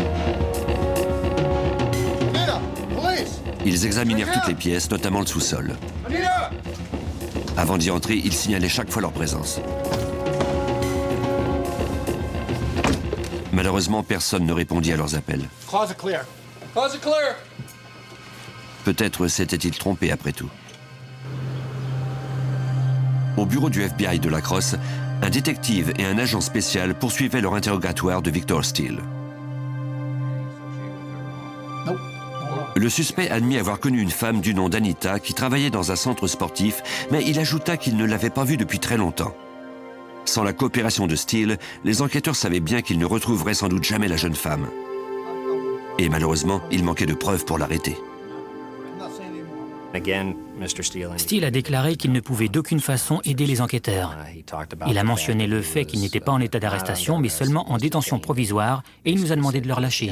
Ils examinèrent toutes les pièces, notamment le sous-sol. Avant d'y entrer, ils signalaient chaque fois leur présence. Malheureusement, personne ne répondit à leurs appels. Peut-être s'était-il trompé après tout. Au bureau du F B I de La Crosse, un détective et un agent spécial poursuivaient leur interrogatoire de Victor Steele. Le suspect admit avoir connu une femme du nom d'Anita qui travaillait dans un centre sportif, mais il ajouta qu'il ne l'avait pas vue depuis très longtemps. Sans la coopération de Steele, les enquêteurs savaient bien qu'ils ne retrouveraient sans doute jamais la jeune femme. Et malheureusement, il manquait de preuves pour l'arrêter. Steele a déclaré qu'il ne pouvait d'aucune façon aider les enquêteurs. Il a mentionné le fait qu'il n'était pas en état d'arrestation, mais seulement en détention provisoire, et il nous a demandé de le relâcher.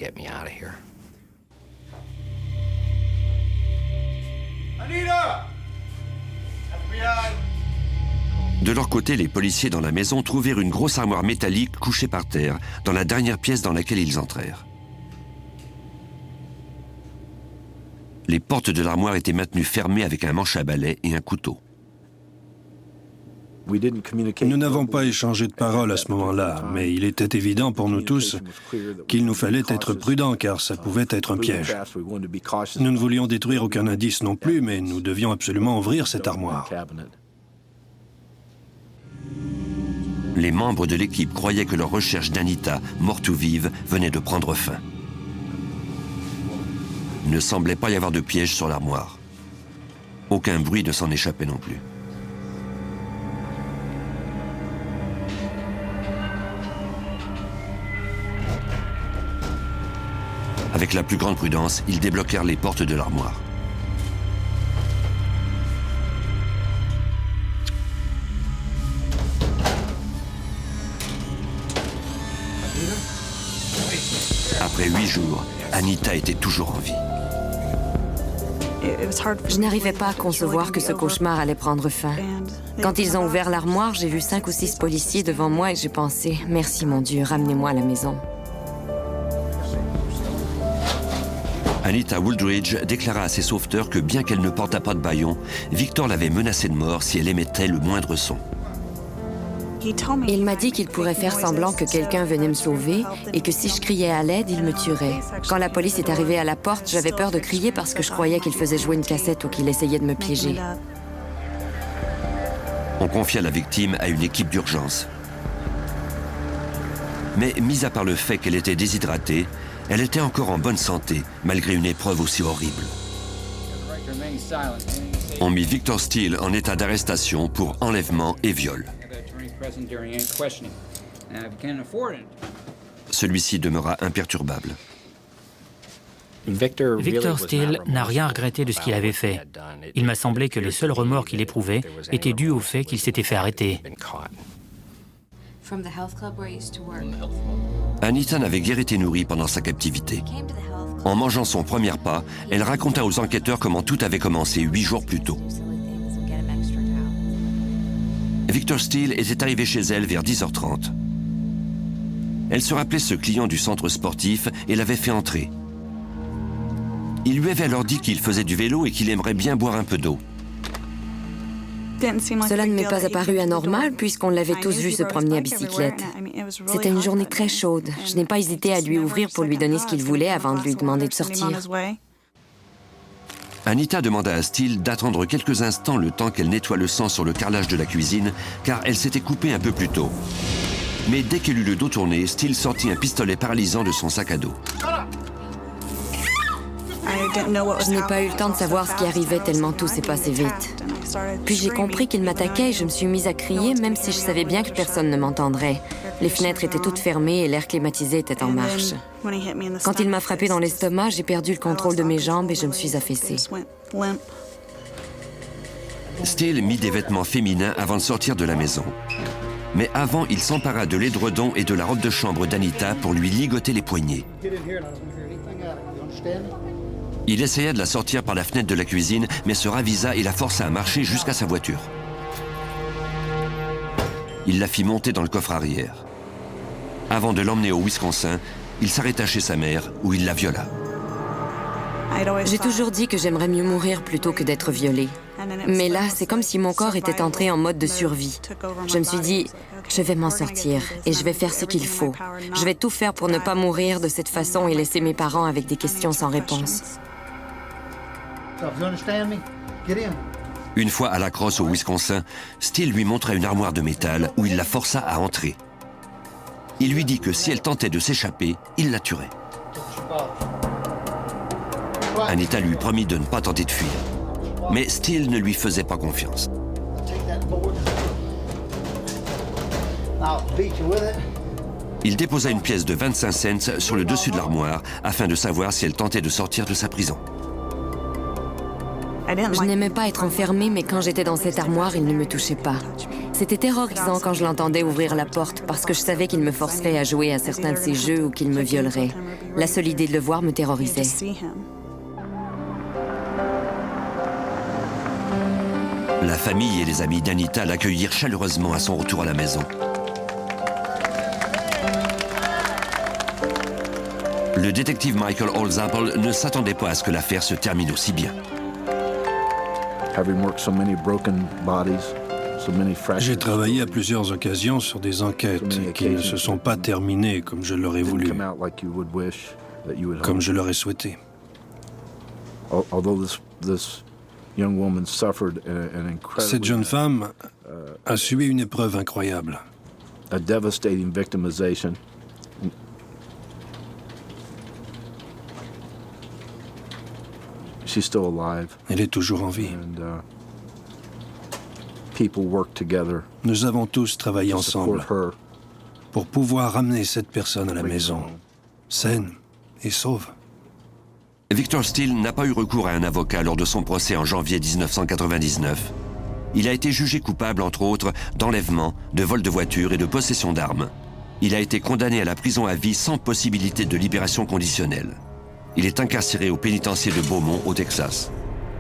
De leur côté, les policiers dans la maison trouvèrent une grosse armoire métallique couchée par terre, dans la dernière pièce dans laquelle ils entrèrent. Les portes de l'armoire étaient maintenues fermées avec un manche à balai et un couteau. Nous n'avons pas échangé de paroles à ce moment-là, mais il était évident pour nous tous qu'il nous fallait être prudents car ça pouvait être un piège. Nous ne voulions détruire aucun indice non plus, mais nous devions absolument ouvrir cette armoire. Les membres de l'équipe croyaient que leur recherche d'Anita, morte ou vive, venait de prendre fin. Il ne semblait pas y avoir de piège sur l'armoire. Aucun bruit ne s'en échappait non plus. Avec la plus grande prudence, ils débloquèrent les portes de l'armoire. Après huit jours, Anita était toujours en vie. Je n'arrivais pas à concevoir que ce cauchemar allait prendre fin. Quand ils ont ouvert l'armoire, j'ai vu cinq ou six policiers devant moi et j'ai pensé « Merci mon Dieu, ramenez-moi à la maison ». Anita Wooldridge déclara à ses sauveteurs que bien qu'elle ne portât pas de bâillon, Victor l'avait menacée de mort si elle émettait le moindre son. Il m'a dit qu'il pourrait faire semblant que quelqu'un venait me sauver et que si je criais à l'aide, il me tuerait. Quand la police est arrivée à la porte, j'avais peur de crier parce que je croyais qu'il faisait jouer une cassette ou qu'il essayait de me piéger. On confia la victime à une équipe d'urgence. Mais mis à part le fait qu'elle était déshydratée, elle était encore en bonne santé, malgré une épreuve aussi horrible. On mit Victor Steele en état d'arrestation pour enlèvement et viol. Celui-ci demeura imperturbable. Victor Steele n'a rien regretté de ce qu'il avait fait. Il m'a semblé que les seuls remords qu'il éprouvait étaient dus au fait qu'il s'était fait arrêter. Anita n'avait guère été nourrie pendant sa captivité. En mangeant son premier pas, elle raconta aux enquêteurs comment tout avait commencé huit jours plus tôt. Victor Steele était arrivé chez elle vers dix heures trente. Elle se rappelait ce client du centre sportif et l'avait fait entrer. Il lui avait alors dit qu'il faisait du vélo et qu'il aimerait bien boire un peu d'eau. Cela ne m'est pas apparu anormal puisqu'on l'avait tous vu se promener à bicyclette. C'était une journée très chaude. Je n'ai pas hésité à lui ouvrir pour lui donner ce qu'il voulait avant de lui demander de sortir. Anita demanda à Steele d'attendre quelques instants le temps qu'elle nettoie le sang sur le carrelage de la cuisine, car elle s'était coupée un peu plus tôt. Mais dès qu'elle eut le dos tourné, Steele sortit un pistolet paralysant de son sac à dos. Je n'ai pas eu le temps de savoir ce qui arrivait tellement tout s'est passé vite. Puis j'ai compris qu'il m'attaquait et je me suis mise à crier, même si je savais bien que personne ne m'entendrait. Les fenêtres étaient toutes fermées et l'air climatisé était en marche. Quand il m'a frappé dans l'estomac, j'ai perdu le contrôle de mes jambes et je me suis affaissée. Steele mit des vêtements féminins avant de sortir de la maison. Mais avant, il s'empara de l'édredon et de la robe de chambre d'Anita pour lui ligoter les poignets. Il essaya de la sortir par la fenêtre de la cuisine, mais se ravisa et la força à marcher jusqu'à sa voiture. Il la fit monter dans le coffre arrière. Avant de l'emmener au Wisconsin, il s'arrêta chez sa mère, où il la viola. J'ai toujours dit que j'aimerais mieux mourir plutôt que d'être violée. Mais là, c'est comme si mon corps était entré en mode de survie. Je me suis dit, je vais m'en sortir et je vais faire ce qu'il faut. Je vais tout faire pour ne pas mourir de cette façon et laisser mes parents avec des questions sans réponse. Une fois à la crosse au Wisconsin, Steele lui montra une armoire de métal où il la força à entrer. Il lui dit que si elle tentait de s'échapper, il la tuerait. Anita lui promit de ne pas tenter de fuir. Mais Steele ne lui faisait pas confiance. Il déposa une pièce de vingt-cinq cents sur le dessus de l'armoire afin de savoir si elle tentait de sortir de sa prison. Je n'aimais pas être enfermée, mais quand j'étais dans cette armoire, il ne me touchait pas. C'était terrorisant quand je l'entendais ouvrir la porte, parce que je savais qu'il me forcerait à jouer à certains de ses jeux ou qu'il me violerait. La seule idée de le voir me terrorisait. La famille et les amis d'Anita l'accueillirent chaleureusement à son retour à la maison. Le détective Michael Holzapfel ne s'attendait pas à ce que l'affaire se termine aussi bien. J'ai travaillé à plusieurs occasions sur des enquêtes qui ne se sont pas terminées comme je l'aurais voulu, comme je l'aurais souhaité. Cette jeune femme a subi une épreuve incroyable. Elle est toujours en vie. Nous avons tous travaillé ensemble pour pouvoir ramener cette personne à la maison, saine et sauve. Victor Steele n'a pas eu recours à un avocat lors de son procès en janvier mille neuf cent quatre-vingt-dix-neuf. Il a été jugé coupable, entre autres, d'enlèvement, de vol de voiture et de possession d'armes. Il a été condamné à la prison à vie sans possibilité de libération conditionnelle. Il est incarcéré au pénitencier de Beaumont, au Texas.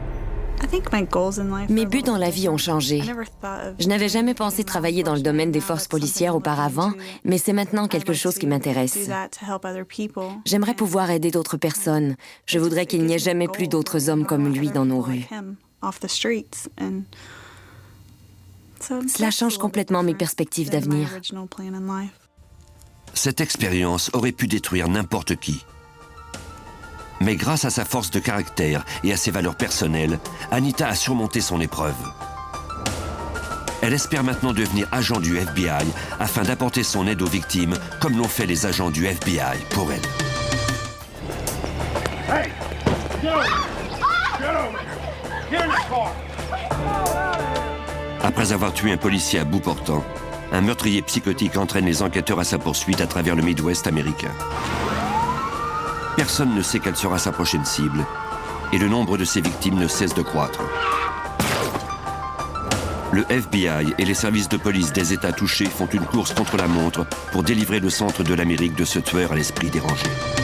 Mes buts dans la vie ont changé. Je n'avais jamais pensé travailler dans le domaine des forces policières auparavant, mais c'est maintenant quelque chose qui m'intéresse. J'aimerais pouvoir aider d'autres personnes. Je voudrais qu'il n'y ait jamais plus d'autres hommes comme lui dans nos rues. Cela change complètement mes perspectives d'avenir. Cette expérience aurait pu détruire n'importe qui. Mais grâce à sa force de caractère et à ses valeurs personnelles, Anita a surmonté son épreuve. Elle espère maintenant devenir agent du F B I afin d'apporter son aide aux victimes comme l'ont fait les agents du F B I pour elle. Hey! Get over! Get over! Get in the car! Après avoir tué un policier à bout portant, un meurtrier psychotique entraîne les enquêteurs à sa poursuite à travers le Midwest américain. Personne ne sait quelle sera sa prochaine cible, et le nombre de ses victimes ne cesse de croître. Le F B I et les services de police des États touchés font une course contre la montre pour délivrer le centre de l'Amérique de ce tueur à l'esprit dérangé.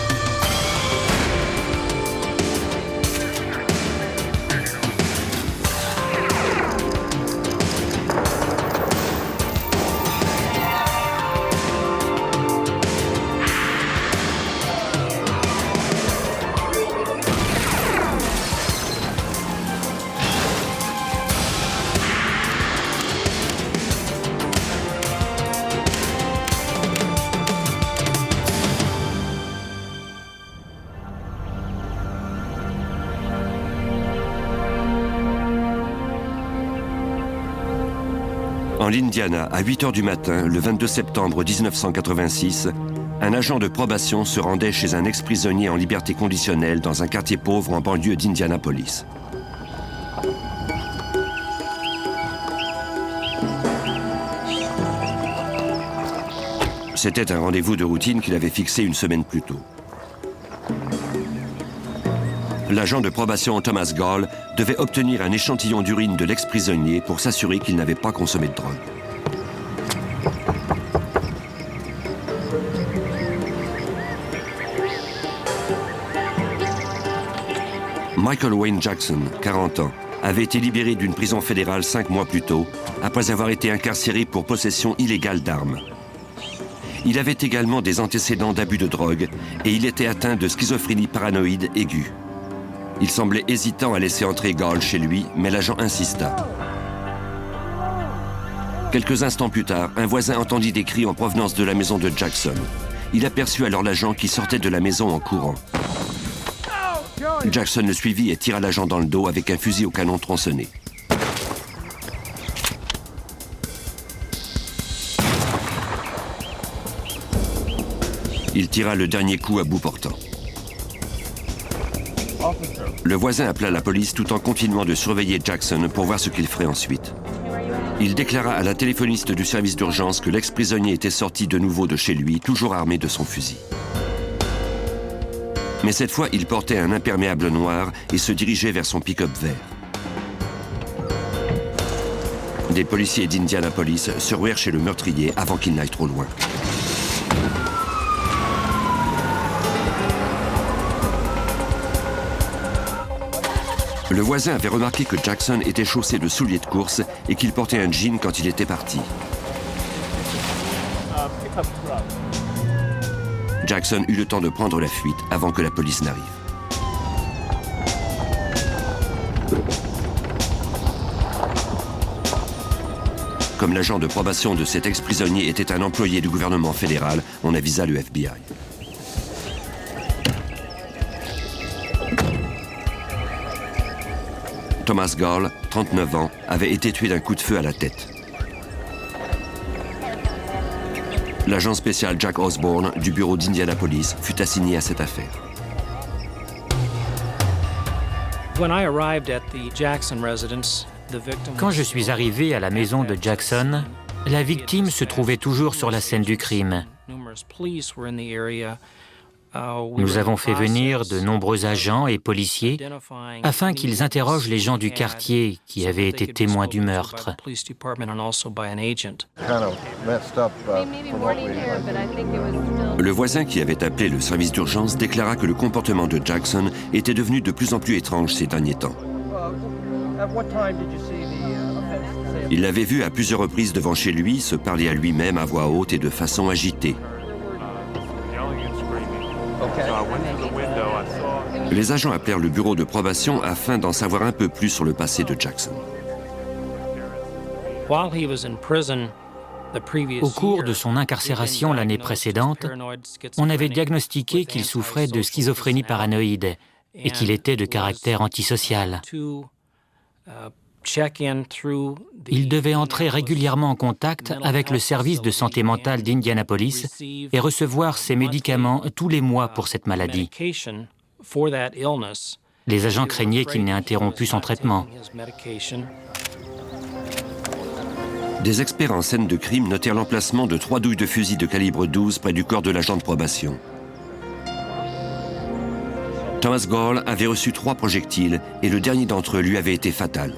En l'Indiana, à huit heures du matin, le vingt-deux septembre mille neuf cent quatre-vingt-six, un agent de probation se rendait chez un ex-prisonnier en liberté conditionnelle dans un quartier pauvre en banlieue d'Indianapolis. C'était un rendez-vous de routine qu'il avait fixé une semaine plus tôt. L'agent de probation Thomas Gall devait obtenir un échantillon d'urine de l'ex-prisonnier pour s'assurer qu'il n'avait pas consommé de drogue. Michael Wayne Jackson, quarante ans, avait été libéré d'une prison fédérale cinq mois plus tôt, après avoir été incarcéré pour possession illégale d'armes. Il avait également des antécédents d'abus de drogue et il était atteint de schizophrénie paranoïde aiguë. Il semblait hésitant à laisser entrer Gall chez lui, mais l'agent insista. Quelques instants plus tard, un voisin entendit des cris en provenance de la maison de Jackson. Il aperçut alors l'agent qui sortait de la maison en courant. Jackson le suivit et tira l'agent dans le dos avec un fusil au canon tronçonné. Il tira le dernier coup à bout portant. Le voisin appela la police tout en continuant de surveiller Jackson pour voir ce qu'il ferait ensuite. Il déclara à la téléphoniste du service d'urgence que l'ex-prisonnier était sorti de nouveau de chez lui, toujours armé de son fusil. Mais cette fois, il portait un imperméable noir et se dirigeait vers son pick-up vert. Des policiers d'Indianapolis se ruèrent chez le meurtrier avant qu'il n'aille trop loin. Le voisin avait remarqué que Jackson était chaussé de souliers de course et qu'il portait un jean quand il était parti. Jackson eut le temps de prendre la fuite avant que la police n'arrive. Comme l'agent de probation de cet ex-prisonnier était un employé du gouvernement fédéral, on avisa le F B I. Thomas Gall, trente-neuf ans, avait été tué d'un coup de feu à la tête. L'agent spécial Jack Osborne du bureau d'Indianapolis fut assigné à cette affaire. Quand je suis arrivé à la maison de Jackson, la victime se trouvait toujours sur la scène du crime. Nous avons fait venir de nombreux agents et policiers afin qu'ils interrogent les gens du quartier qui avaient été témoins du meurtre. Le voisin qui avait appelé le service d'urgence déclara que le comportement de Jackson était devenu de plus en plus étrange ces derniers temps. Il l'avait vu à plusieurs reprises devant chez lui se parler à lui-même à voix haute et de façon agitée. Les agents appelèrent le bureau de probation afin d'en savoir un peu plus sur le passé de Jackson. Au cours de son incarcération l'année précédente, on avait diagnostiqué qu'il souffrait de schizophrénie paranoïde et qu'il était de caractère antisocial. Il devait entrer régulièrement en contact avec le service de santé mentale d'Indianapolis et recevoir ses médicaments tous les mois pour cette maladie. Les agents craignaient qu'il n'ait interrompu son traitement. Des experts en scène de crime notèrent l'emplacement de trois douilles de fusil de calibre douze près du corps de l'agent de probation. Thomas Gall avait reçu trois projectiles et le dernier d'entre eux lui avait été fatal.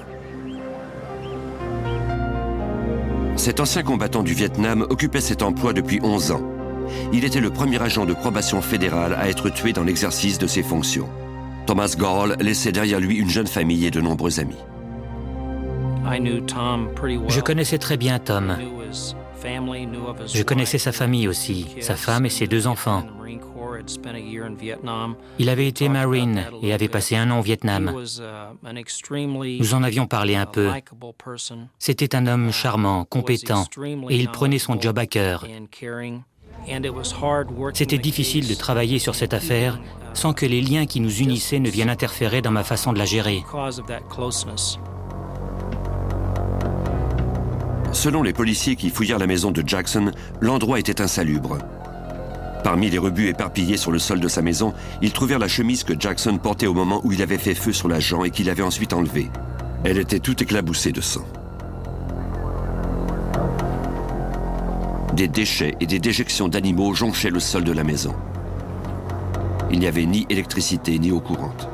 Cet ancien combattant du Vietnam occupait cet emploi depuis onze ans. Il était le premier agent de probation fédérale à être tué dans l'exercice de ses fonctions. Thomas Gall laissait derrière lui une jeune famille et de nombreux amis. Je connaissais très bien Tom. Je connaissais sa famille aussi, sa femme et ses deux enfants. Il avait été Marine et avait passé un an au Vietnam. Nous en avions parlé un peu. C'était un homme charmant, compétent, et il prenait son job à cœur. C'était difficile de travailler sur cette affaire sans que les liens qui nous unissaient ne viennent interférer dans ma façon de la gérer. Selon les policiers qui fouillèrent la maison de Jackson, l'endroit était insalubre. Parmi les rebuts éparpillés sur le sol de sa maison, ils trouvèrent la chemise que Jackson portait au moment où il avait fait feu sur l'agent et qu'il avait ensuite enlevée. Elle était toute éclaboussée de sang. Des déchets et des déjections d'animaux jonchaient le sol de la maison. Il n'y avait ni électricité ni eau courante.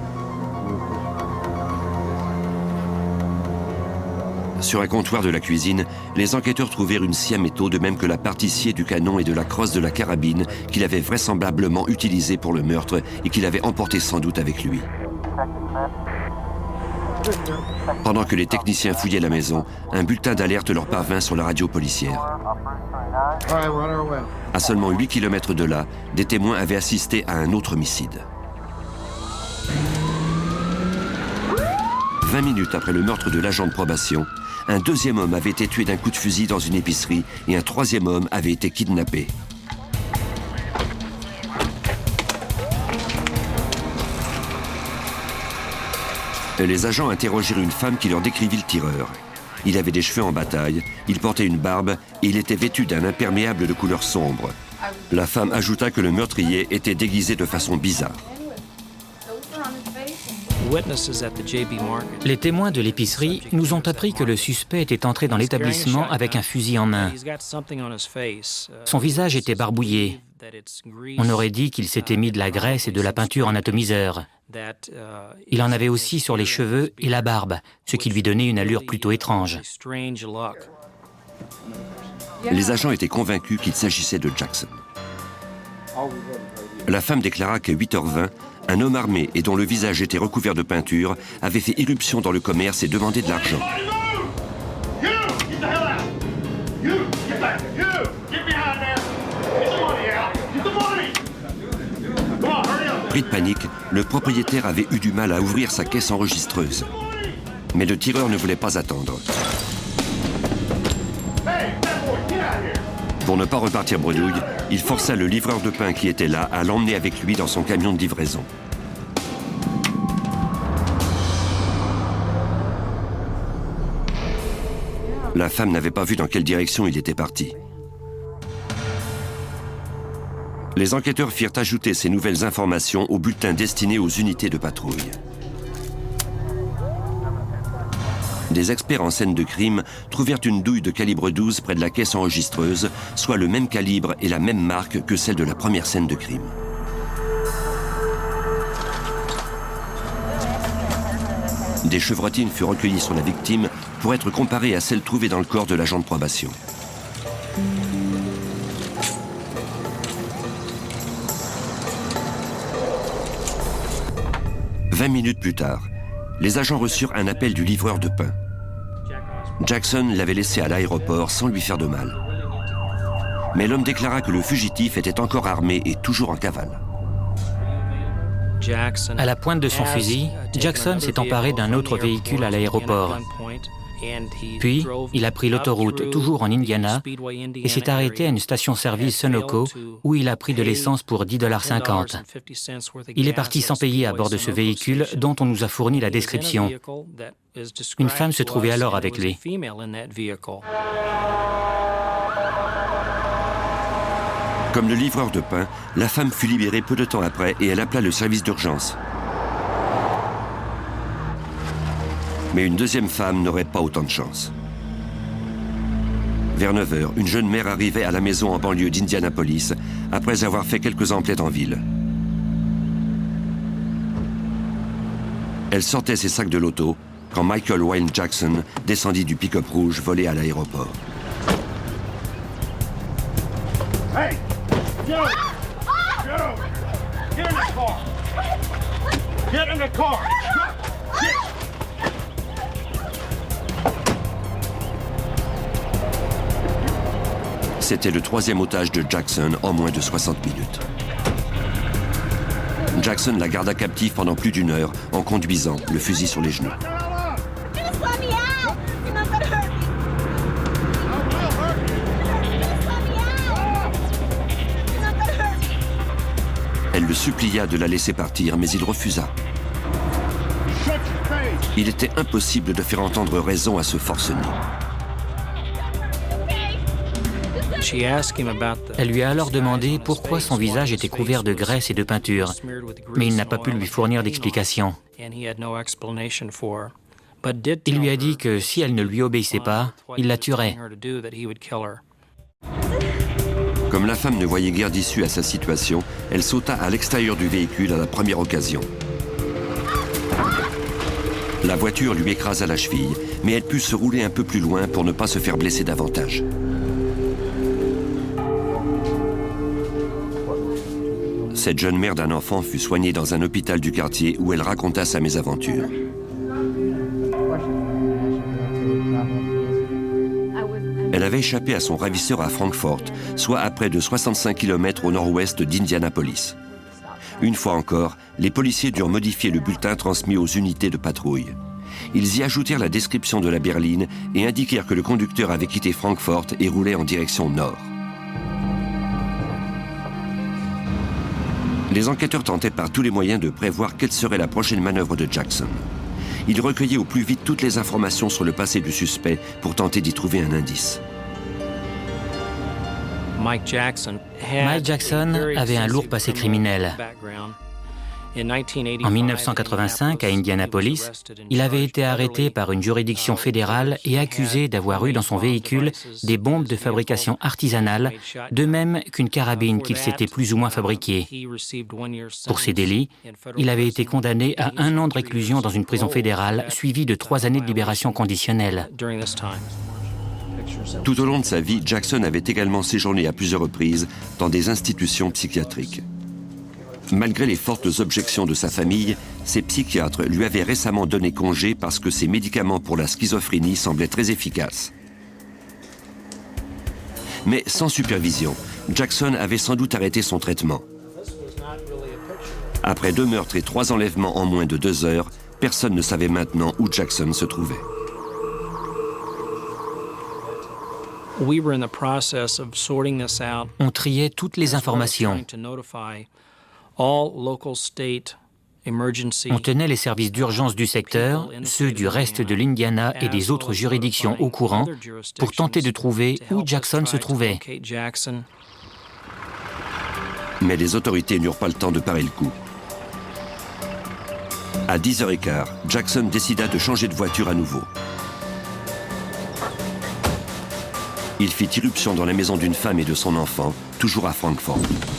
Sur un comptoir de la cuisine, les enquêteurs trouvèrent une scie à métaux, de même que la partie sciée du canon et de la crosse de la carabine qu'il avait vraisemblablement utilisée pour le meurtre et qu'il avait emporté sans doute avec lui. Pendant que les techniciens fouillaient la maison, un bulletin d'alerte leur parvint sur la radio policière. À seulement huit kilomètres de là, des témoins avaient assisté à un autre homicide. vingt minutes après le meurtre de l'agent de probation, un deuxième homme avait été tué d'un coup de fusil dans une épicerie et un troisième homme avait été kidnappé. Les agents interrogèrent une femme qui leur décrivit le tireur. Il avait des cheveux en bataille, il portait une barbe et il était vêtu d'un imperméable de couleur sombre. La femme ajouta que le meurtrier était déguisé de façon bizarre. Les témoins de l'épicerie nous ont appris que le suspect était entré dans l'établissement avec un fusil en main. Son visage était barbouillé. On aurait dit qu'il s'était mis de la graisse et de la peinture en atomiseur. Il en avait aussi sur les cheveux et la barbe, ce qui lui donnait une allure plutôt étrange. Les agents étaient convaincus qu'il s'agissait de Jackson. La femme déclara qu'à huit heures vingt, un homme armé et dont le visage était recouvert de peinture avait fait irruption dans le commerce et demandé de l'argent. Pris de panique, le propriétaire avait eu du mal à ouvrir sa caisse enregistreuse. Mais le tireur ne voulait pas attendre. Pour ne pas repartir bredouille, il força le livreur de pain qui était là à l'emmener avec lui dans son camion de livraison. La femme n'avait pas vu dans quelle direction il était parti. Les enquêteurs firent ajouter ces nouvelles informations au bulletin destiné aux unités de patrouille. Des experts en scène de crime trouvèrent une douille de calibre douze près de la caisse enregistreuse, soit le même calibre et la même marque que celle de la première scène de crime. Des chevrotines furent recueillies sur la victime pour être comparées à celles trouvées dans le corps de l'agent de probation. Vingt minutes plus tard, les agents reçurent un appel du livreur de pain. Jackson l'avait laissé à l'aéroport sans lui faire de mal. Mais l'homme déclara que le fugitif était encore armé et toujours en cavale. À la pointe de son fusil, Jackson s'est emparé d'un autre véhicule à l'aéroport. Puis, il a pris l'autoroute, toujours en Indiana, et s'est arrêté à une station-service Sunoco où il a pris de l'essence pour dix dollars cinquante. Il est parti sans payer à bord de ce véhicule dont on nous a fourni la description. Une femme se trouvait alors avec lui. Comme le livreur de pain, la femme fut libérée peu de temps après et elle appela le service d'urgence. Mais une deuxième femme n'aurait pas autant de chance. Vers neuf heures, une jeune mère arrivait à la maison en banlieue d'Indianapolis après avoir fait quelques emplettes en ville. Elle sortait ses sacs de l'auto quand Michael Wayne Jackson descendit du pick-up rouge volé à l'aéroport. Hey! Joe! Joe! Get in the car! Get in the car! Get. C'était le troisième otage de Jackson en moins de soixante minutes. Jackson la garda captive pendant plus d'une heure en conduisant, le fusil sur les genoux. Elle le supplia de la laisser partir, mais il refusa. Il était impossible de faire entendre raison à ce forcené. Elle lui a alors demandé pourquoi son visage était couvert de graisse et de peinture, mais il n'a pas pu lui fournir d'explication. Il lui a dit que si elle ne lui obéissait pas, il la tuerait. Comme la femme ne voyait guère d'issue à sa situation, elle sauta à l'extérieur du véhicule à la première occasion. La voiture lui écrasa la cheville, mais elle put se rouler un peu plus loin pour ne pas se faire blesser davantage. Cette jeune mère d'un enfant fut soignée dans un hôpital du quartier où elle raconta sa mésaventure. Elle avait échappé à son ravisseur à Frankfort, soit à près de soixante-cinq kilomètres au nord-ouest d'Indianapolis. Une fois encore, les policiers durent modifier le bulletin transmis aux unités de patrouille. Ils y ajoutèrent la description de la berline et indiquèrent que le conducteur avait quitté Frankfort et roulait en direction nord. Les enquêteurs tentaient par tous les moyens de prévoir quelle serait la prochaine manœuvre de Jackson. Ils recueillaient au plus vite toutes les informations sur le passé du suspect pour tenter d'y trouver un indice. Mike Jackson avait un lourd passé criminel. En mille neuf cent quatre-vingt-cinq, à Indianapolis, il avait été arrêté par une juridiction fédérale et accusé d'avoir eu dans son véhicule des bombes de fabrication artisanale, de même qu'une carabine qu'il s'était plus ou moins fabriquée. Pour ces délits, il avait été condamné à un an de réclusion dans une prison fédérale, suivi de trois années de libération conditionnelle. Tout au long de sa vie, Jackson avait également séjourné à plusieurs reprises dans des institutions psychiatriques. Malgré les fortes objections de sa famille, ses psychiatres lui avaient récemment donné congé parce que ses médicaments pour la schizophrénie semblaient très efficaces. Mais sans supervision, Jackson avait sans doute arrêté son traitement. Après deux meurtres et trois enlèvements en moins de deux heures, personne ne savait maintenant où Jackson se trouvait. On triait toutes les informations. On tenait les services d'urgence du secteur, ceux du reste de l'Indiana et des autres juridictions au courant pour tenter de trouver où Jackson se trouvait. Mais les autorités n'eurent pas le temps de parer le coup. À dix heures quinze, Jackson décida de changer de voiture à nouveau. Il fit irruption dans la maison d'une femme et de son enfant, toujours à Frankfort.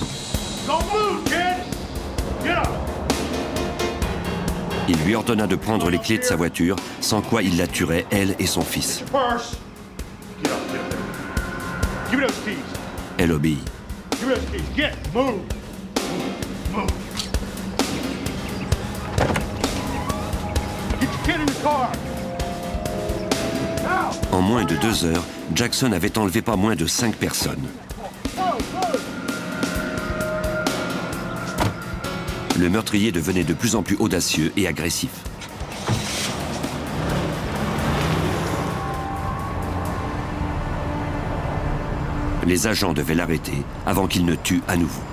Il lui ordonna de prendre les clés de sa voiture, sans quoi il la tuerait, elle et son fils. Elle obéit. En moins de deux heures, Jackson avait enlevé pas moins de cinq personnes. Le meurtrier devenait de plus en plus audacieux et agressif. Les agents devaient l'arrêter avant qu'il ne tue à nouveau.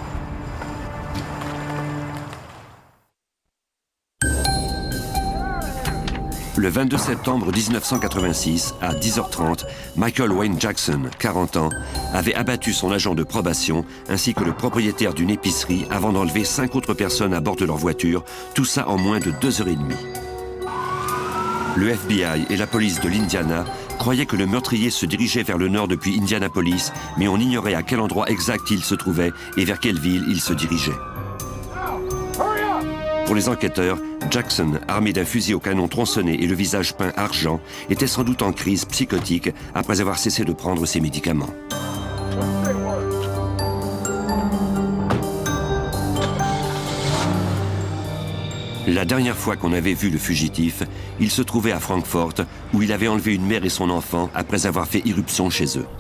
Le vingt-deux septembre mille neuf cent quatre-vingt-six, à dix heures trente, Michael Wayne Jackson, quarante ans, avait abattu son agent de probation ainsi que le propriétaire d'une épicerie avant d'enlever cinq autres personnes à bord de leur voiture, tout ça en moins de deux heures et demie. Le F B I et la police de l'Indiana croyaient que le meurtrier se dirigeait vers le nord depuis Indianapolis, mais on ignorait à quel endroit exact il se trouvait et vers quelle ville il se dirigeait. Pour les enquêteurs, Jackson, armé d'un fusil au canon tronçonné et le visage peint argent, était sans doute en crise psychotique après avoir cessé de prendre ses médicaments. La dernière fois qu'on avait vu le fugitif, il se trouvait à Frankfort, où il avait enlevé une mère et son enfant après avoir fait irruption chez eux.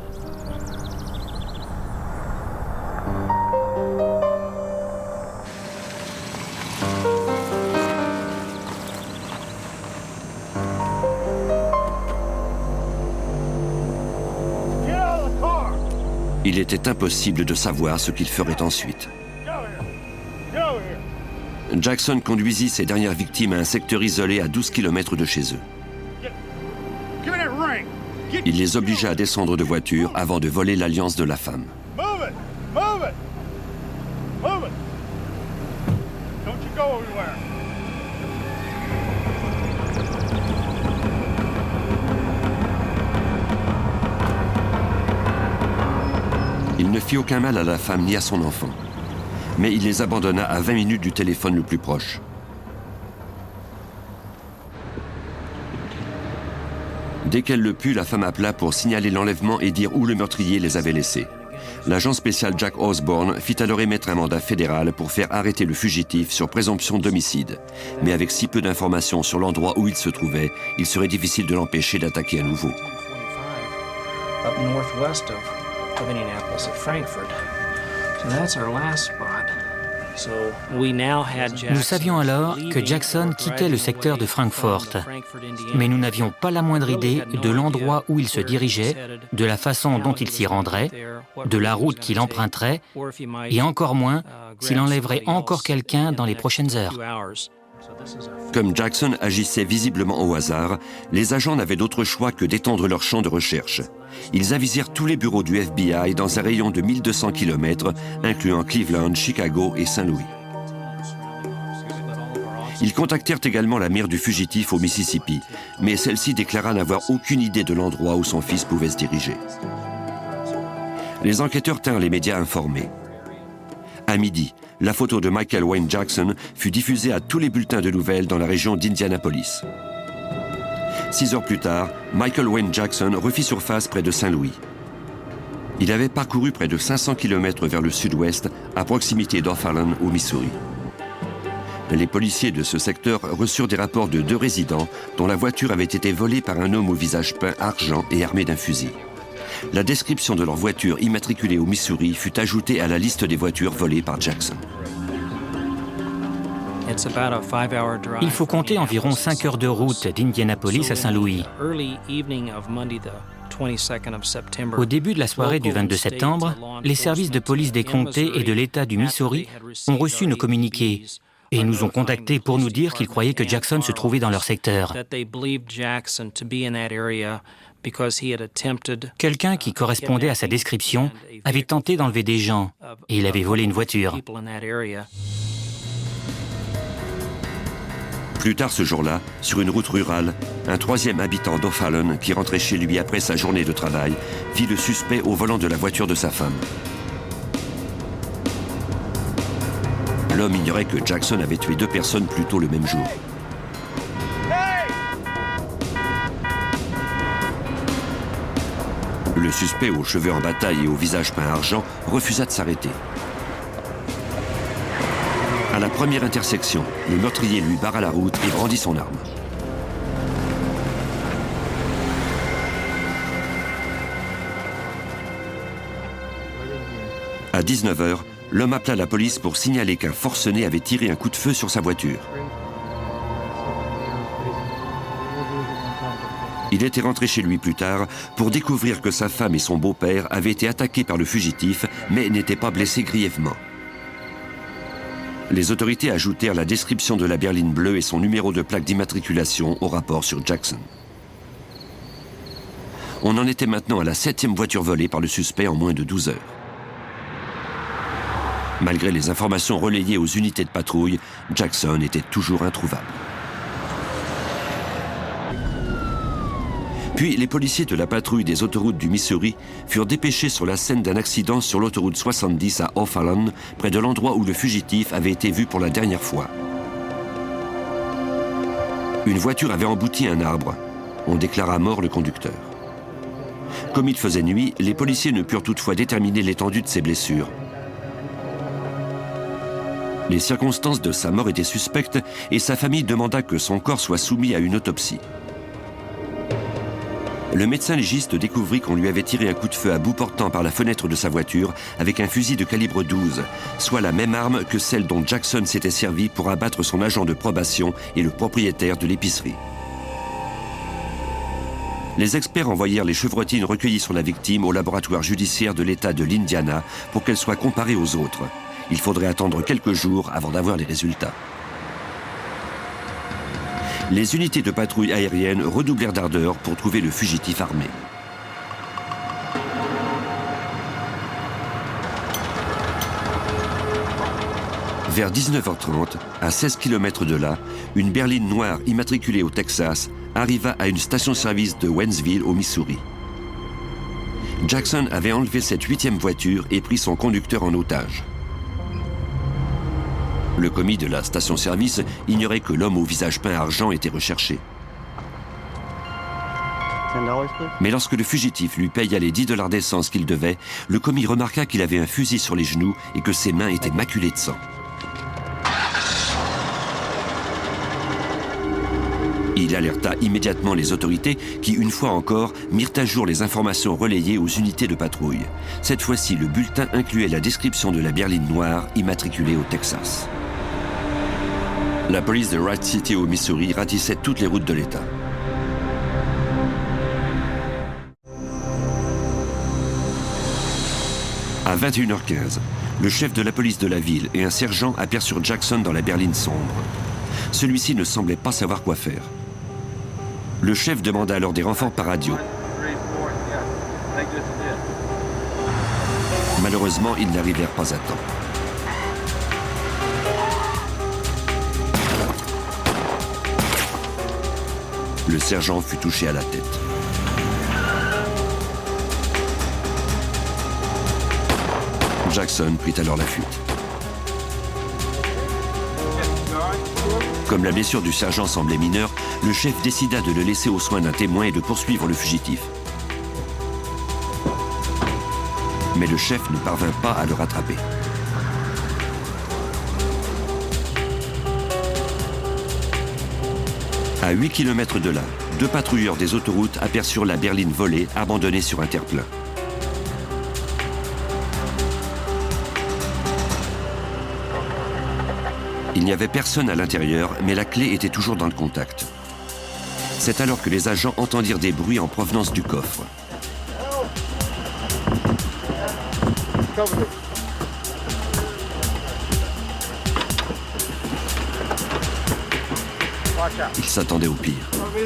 Il était impossible de savoir ce qu'il ferait ensuite. Jackson conduisit ses dernières victimes à un secteur isolé à douze kilomètres de chez eux. Il les obligea à descendre de voiture avant de voler l'alliance de la femme. Il ne fit aucun mal à la femme ni à son enfant. Mais il les abandonna à vingt minutes du téléphone le plus proche. Dès qu'elle le put, la femme appela pour signaler l'enlèvement et dire où le meurtrier les avait laissés. L'agent spécial Jack Osborne fit alors émettre un mandat fédéral pour faire arrêter le fugitif sur présomption d'homicide. Mais avec si peu d'informations sur l'endroit où il se trouvait, il serait difficile de l'empêcher d'attaquer à nouveau. Nous savions alors que Jackson quittait le secteur de Frankfort, mais nous n'avions pas la moindre idée de l'endroit où il se dirigeait, de la façon dont il s'y rendrait, de la route qu'il emprunterait, et encore moins s'il enlèverait encore quelqu'un dans les prochaines heures. Comme Jackson agissait visiblement au hasard, les agents n'avaient d'autre choix que d'étendre leur champ de recherche. Ils avisèrent tous les bureaux du F B I dans un rayon de mille deux cents kilomètres, incluant Cleveland, Chicago et Saint-Louis. Ils contactèrent également la mère du fugitif au Mississippi, mais celle-ci déclara n'avoir aucune idée de l'endroit où son fils pouvait se diriger. Les enquêteurs tinrent les médias informés. À midi, la photo de Michael Wayne Jackson fut diffusée à tous les bulletins de nouvelles dans la région d'Indianapolis. Six heures plus tard, Michael Wayne Jackson refit surface près de Saint-Louis. Il avait parcouru près de cinq cents kilomètres vers le sud-ouest, à proximité d'O'Fallon, au Missouri. Les policiers de ce secteur reçurent des rapports de deux résidents dont la voiture avait été volée par un homme au visage peint argent et armé d'un fusil. La description de leur voiture immatriculée au Missouri fut ajoutée à la liste des voitures volées par Jackson. Il faut compter environ cinq heures de route d'Indianapolis à Saint-Louis. Au début de la soirée du vingt-deux septembre, les services de police des comtés et de l'État du Missouri ont reçu nos communiqués et nous ont contactés pour nous dire qu'ils croyaient que Jackson se trouvait dans leur secteur. Quelqu'un qui correspondait à sa description avait tenté d'enlever des gens et il avait volé une voiture. Plus tard ce jour-là, sur une route rurale, un troisième habitant d'O'Fallon qui rentrait chez lui après sa journée de travail vit le suspect au volant de la voiture de sa femme. L'homme ignorait que Jackson avait tué deux personnes plus tôt le même jour. Le suspect, aux cheveux en bataille et au visage peint argent, refusa de s'arrêter. À la première intersection, le meurtrier lui barra la route et brandit son arme. À dix-neuf heures, l'homme appela la police pour signaler qu'un forcené avait tiré un coup de feu sur sa voiture. Il était rentré chez lui plus tard pour découvrir que sa femme et son beau-père avaient été attaqués par le fugitif, mais n'étaient pas blessés grièvement. Les autorités ajoutèrent la description de la berline bleue et son numéro de plaque d'immatriculation au rapport sur Jackson. On en était maintenant à la septième voiture volée par le suspect en moins de douze heures. Malgré les informations relayées aux unités de patrouille, Jackson était toujours introuvable. Puis les policiers de la patrouille des autoroutes du Missouri furent dépêchés sur la scène d'un accident sur l'autoroute soixante-dix à O'Fallon, près de l'endroit où le fugitif avait été vu pour la dernière fois. Une voiture avait embouti un arbre. On déclara mort le conducteur. Comme il faisait nuit, les policiers ne purent toutefois déterminer l'étendue de ses blessures. Les circonstances de sa mort étaient suspectes et sa famille demanda que son corps soit soumis à une autopsie. Le médecin légiste découvrit qu'on lui avait tiré un coup de feu à bout portant par la fenêtre de sa voiture avec un fusil de calibre douze, soit la même arme que celle dont Jackson s'était servi pour abattre son agent de probation et le propriétaire de l'épicerie. Les experts envoyèrent les chevrotines recueillies sur la victime au laboratoire judiciaire de l'État de l'Indiana pour qu'elles soient comparées aux autres. Il faudrait attendre quelques jours avant d'avoir les résultats. Les unités de patrouille aérienne redoublèrent d'ardeur pour trouver le fugitif armé. Vers dix-neuf heures trente, à seize kilomètres de là, une berline noire immatriculée au Texas arriva à une station-service de Wentzville au Missouri. Jackson avait enlevé cette huitième voiture et pris son conducteur en otage. Le commis de la station-service ignorait que l'homme au visage peint argent était recherché. Mais lorsque le fugitif lui paya les dix dollars d'essence qu'il devait, le commis remarqua qu'il avait un fusil sur les genoux et que ses mains étaient maculées de sang. Il alerta immédiatement les autorités qui, une fois encore, mirent à jour les informations relayées aux unités de patrouille. Cette fois-ci, le bulletin incluait la description de la berline noire immatriculée au Texas. La police de Wright City au Missouri ratissait toutes les routes de l'État. À vingt et une heures quinze, le chef de la police de la ville et un sergent aperçurent Jackson dans la berline sombre. Celui-ci ne semblait pas savoir quoi faire. Le chef demanda alors des renforts par radio. Malheureusement, ils n'arrivèrent pas à temps. Le sergent fut touché à la tête. Jackson prit alors la fuite. Comme la blessure du sergent semblait mineure, le chef décida de le laisser aux soins d'un témoin et de poursuivre le fugitif. Mais le chef ne parvint pas à le rattraper. À huit kilomètres de là, deux patrouilleurs des autoroutes aperçurent la berline volée, abandonnée sur un terre-plein. Il n'y avait personne à l'intérieur, mais la clé était toujours dans le contact. C'est alors que les agents entendirent des bruits en provenance du coffre. Ils s'attendaient au pire.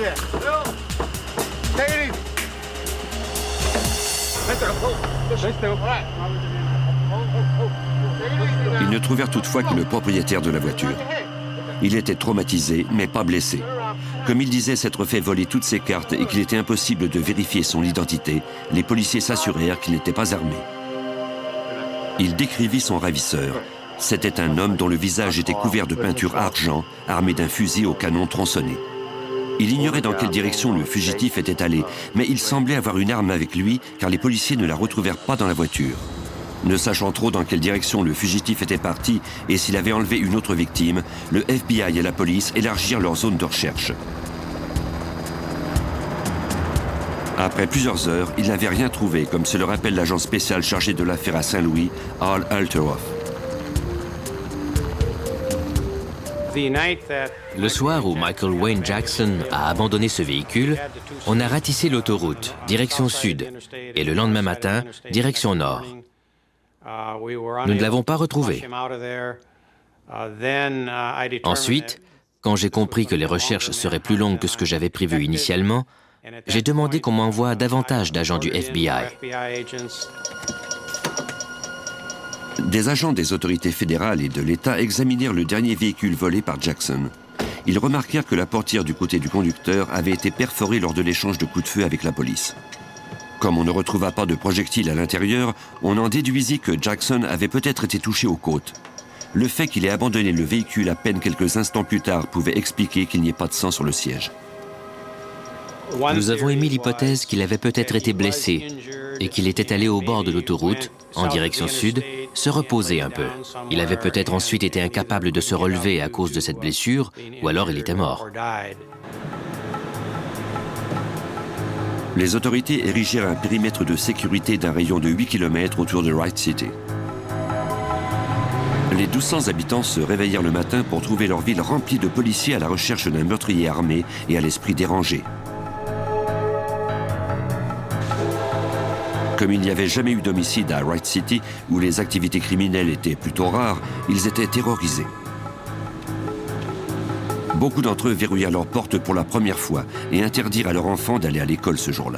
Ils ne trouvèrent toutefois que le propriétaire de la voiture. Il était traumatisé, mais pas blessé. Comme il disait s'être fait voler toutes ses cartes et qu'il était impossible de vérifier son identité, les policiers s'assurèrent qu'il n'était pas armé. Il décrivit son ravisseur. C'était un homme dont le visage était couvert de peinture argent, armé d'un fusil au canon tronçonné. Il ignorait dans quelle direction le fugitif était allé, mais il semblait avoir une arme avec lui, car les policiers ne la retrouvèrent pas dans la voiture. Ne sachant trop dans quelle direction le fugitif était parti et s'il avait enlevé une autre victime, le F B I et la police élargirent leur zone de recherche. Après plusieurs heures, ils n'avaient rien trouvé, comme se le rappelle l'agent spécial chargé de l'affaire à Saint-Louis, Al Alteroff. Le soir où Michael Wayne Jackson a abandonné ce véhicule, on a ratissé l'autoroute, direction sud, et le lendemain matin, direction nord. Nous ne l'avons pas retrouvé. Ensuite, quand j'ai compris que les recherches seraient plus longues que ce que j'avais prévu initialement, j'ai demandé qu'on m'envoie davantage d'agents du F B I. Des agents des autorités fédérales et de l'État examinèrent le dernier véhicule volé par Jackson. Ils remarquèrent que la portière du côté du conducteur avait été perforée lors de l'échange de coups de feu avec la police. Comme on ne retrouva pas de projectiles à l'intérieur, on en déduisit que Jackson avait peut-être été touché aux côtes. Le fait qu'il ait abandonné le véhicule à peine quelques instants plus tard pouvait expliquer qu'il n'y ait pas de sang sur le siège. Nous avons émis l'hypothèse qu'il avait peut-être été blessé et qu'il était allé au bord de l'autoroute, en direction sud, se reposer un peu. Il avait peut-être ensuite été incapable de se relever à cause de cette blessure, ou alors il était mort. Les autorités érigèrent un périmètre de sécurité d'un rayon de huit kilomètres autour de Wright City. Les douze cents habitants se réveillèrent le matin pour trouver leur ville remplie de policiers à la recherche d'un meurtrier armé et à l'esprit dérangé. Comme il n'y avait jamais eu d'homicide à Wright City, où les activités criminelles étaient plutôt rares, ils étaient terrorisés. Beaucoup d'entre eux verrouillèrent leurs portes pour la première fois et interdirent à leurs enfants d'aller à l'école ce jour-là.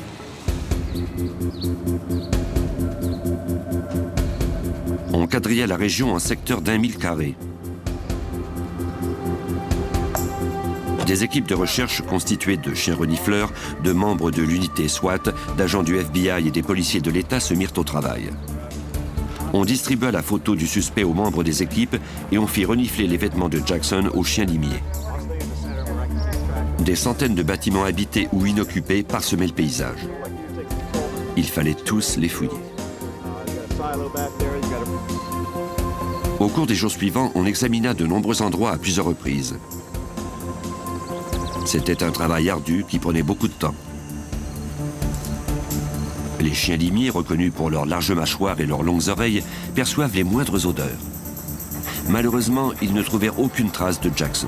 On quadrilla la région en secteur d'un mille carré. Des équipes de recherche constituées de chiens renifleurs, de membres de l'unité SWAT, d'agents du F B I et des policiers de l'État se mirent au travail. On distribua la photo du suspect aux membres des équipes et on fit renifler les vêtements de Jackson aux chiens limiers. Des centaines de bâtiments habités ou inoccupés parsemaient le paysage. Il fallait tous les fouiller. Au cours des jours suivants, on examina de nombreux endroits à plusieurs reprises. C'était un travail ardu qui prenait beaucoup de temps. Les chiens limiers, reconnus pour leurs larges mâchoires et leurs longues oreilles, perçoivent les moindres odeurs. Malheureusement, ils ne trouvèrent aucune trace de Jackson.